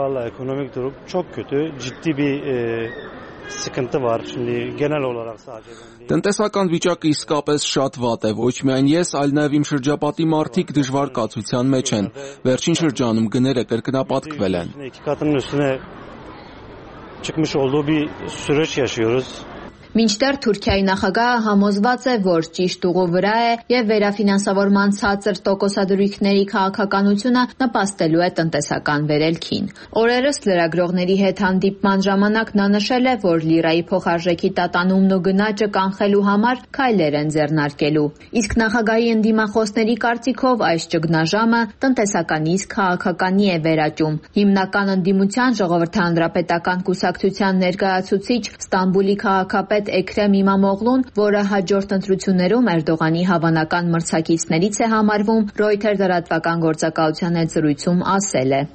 Տնտեսական վիճակը իսկապես շատ վատ է, ոչ միայն ես, այլ նաև իմ շրջապատի մարդիկ դժվար կացության մեջ են։ Վերջին շրջանում գները կրկնապատկվել են։ Մինչդեռ Թուրքիայի նախագահը համոզված է, որ ճիշտ ուղու վրա է եւ վերաֆինանսավորման ցածր տոկոսադրույքների քաղաքականությունը նպաստելու է տնտեսական վերելքին։ Օրերս լրագրողների հետ հանդիպման ժամանակ նա նշել է, որ լիրայի փոխարժեքի տատանումն ու գնաճը կանխելու համար քայլեր են ձեռնարկելու։ Իսկ նախագահի ընդդիմախոսների կարծիքով այս ճգնաժամը տնտեսականից քաղաքականի է վերաճում։ Հիմնական ընդդիմության ժողովրդահանրապետական կուսակցության ներկայացուցիչ Ստամբուլի քաղաքապետ Էքրեմ İmamoğlu'n, որը hաջորդ ընտրություններում Էրդողանի հավանական մրցակիցներից է համարվում, Reuters լրատվական գործակալության հետ զրույցում ասել է.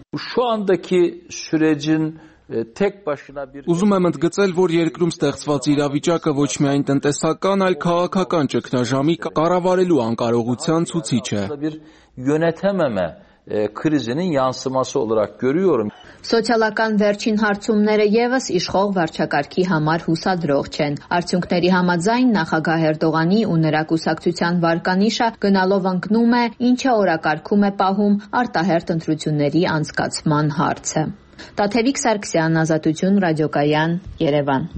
Ուզում եմ ընդգծել, որ երկրում ստեղծված իրավիճակը ոչ միայն տնտեսական, այլ քաղաքական ճգնաժամի կառավարելու անկարողության ցուցիչ է։ Krizinin yansıması olarak görüyorum. Սոցիալական վերջին հարցումները եւս իշխող վարչակարգի համար հուսադրող չեն։ Արդյունքների համաձայն նախագահ Էրդողանի ու նրա կուսակցության վարկանիշը գնալով ընկնում է, ինչը օրակարգում է պահում արտահերթ ընտրությունների անցկացման հարցը։ Տաթևիկ Սարգսյան, Ազատություն ռադիոկայան, Երևան։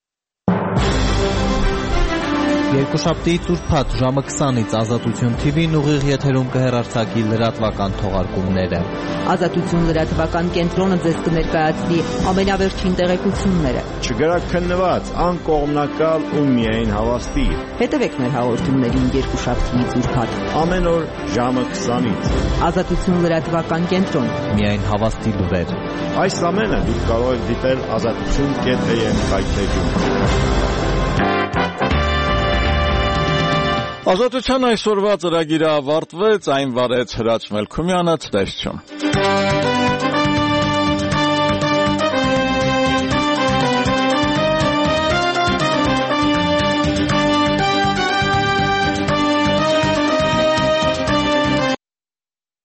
Երկուշաբթի Տուրփաթ ժամը քսանից Ազատություն Թի Վին ուղիղ եթերում կհեռարձակի լրատվական թողարկումները։ Ազատություն լրատվական կենտրոնը ձեզ կներկայացնի ամենավերջին տեղեկությունները։ Չգրաքննված, անկողմնակալ ու միայն հավաստի։ Հետևեք մեր հաղորդումներին Երկուշաբթի Տուրփաթ ամեն օր ժամը քսանից։ Ազատություն լրատվական կենտրոն, միայն հավաստի լուրեր։ Այս ամենը դուք կարող եք դիտել ազատություն կետ էմ հայտարարում։ Ազատության այսօրվա ծրագիրը ավարտվեց, այն վարեց Հրաչ Մելքումյանը, ցտեսություն։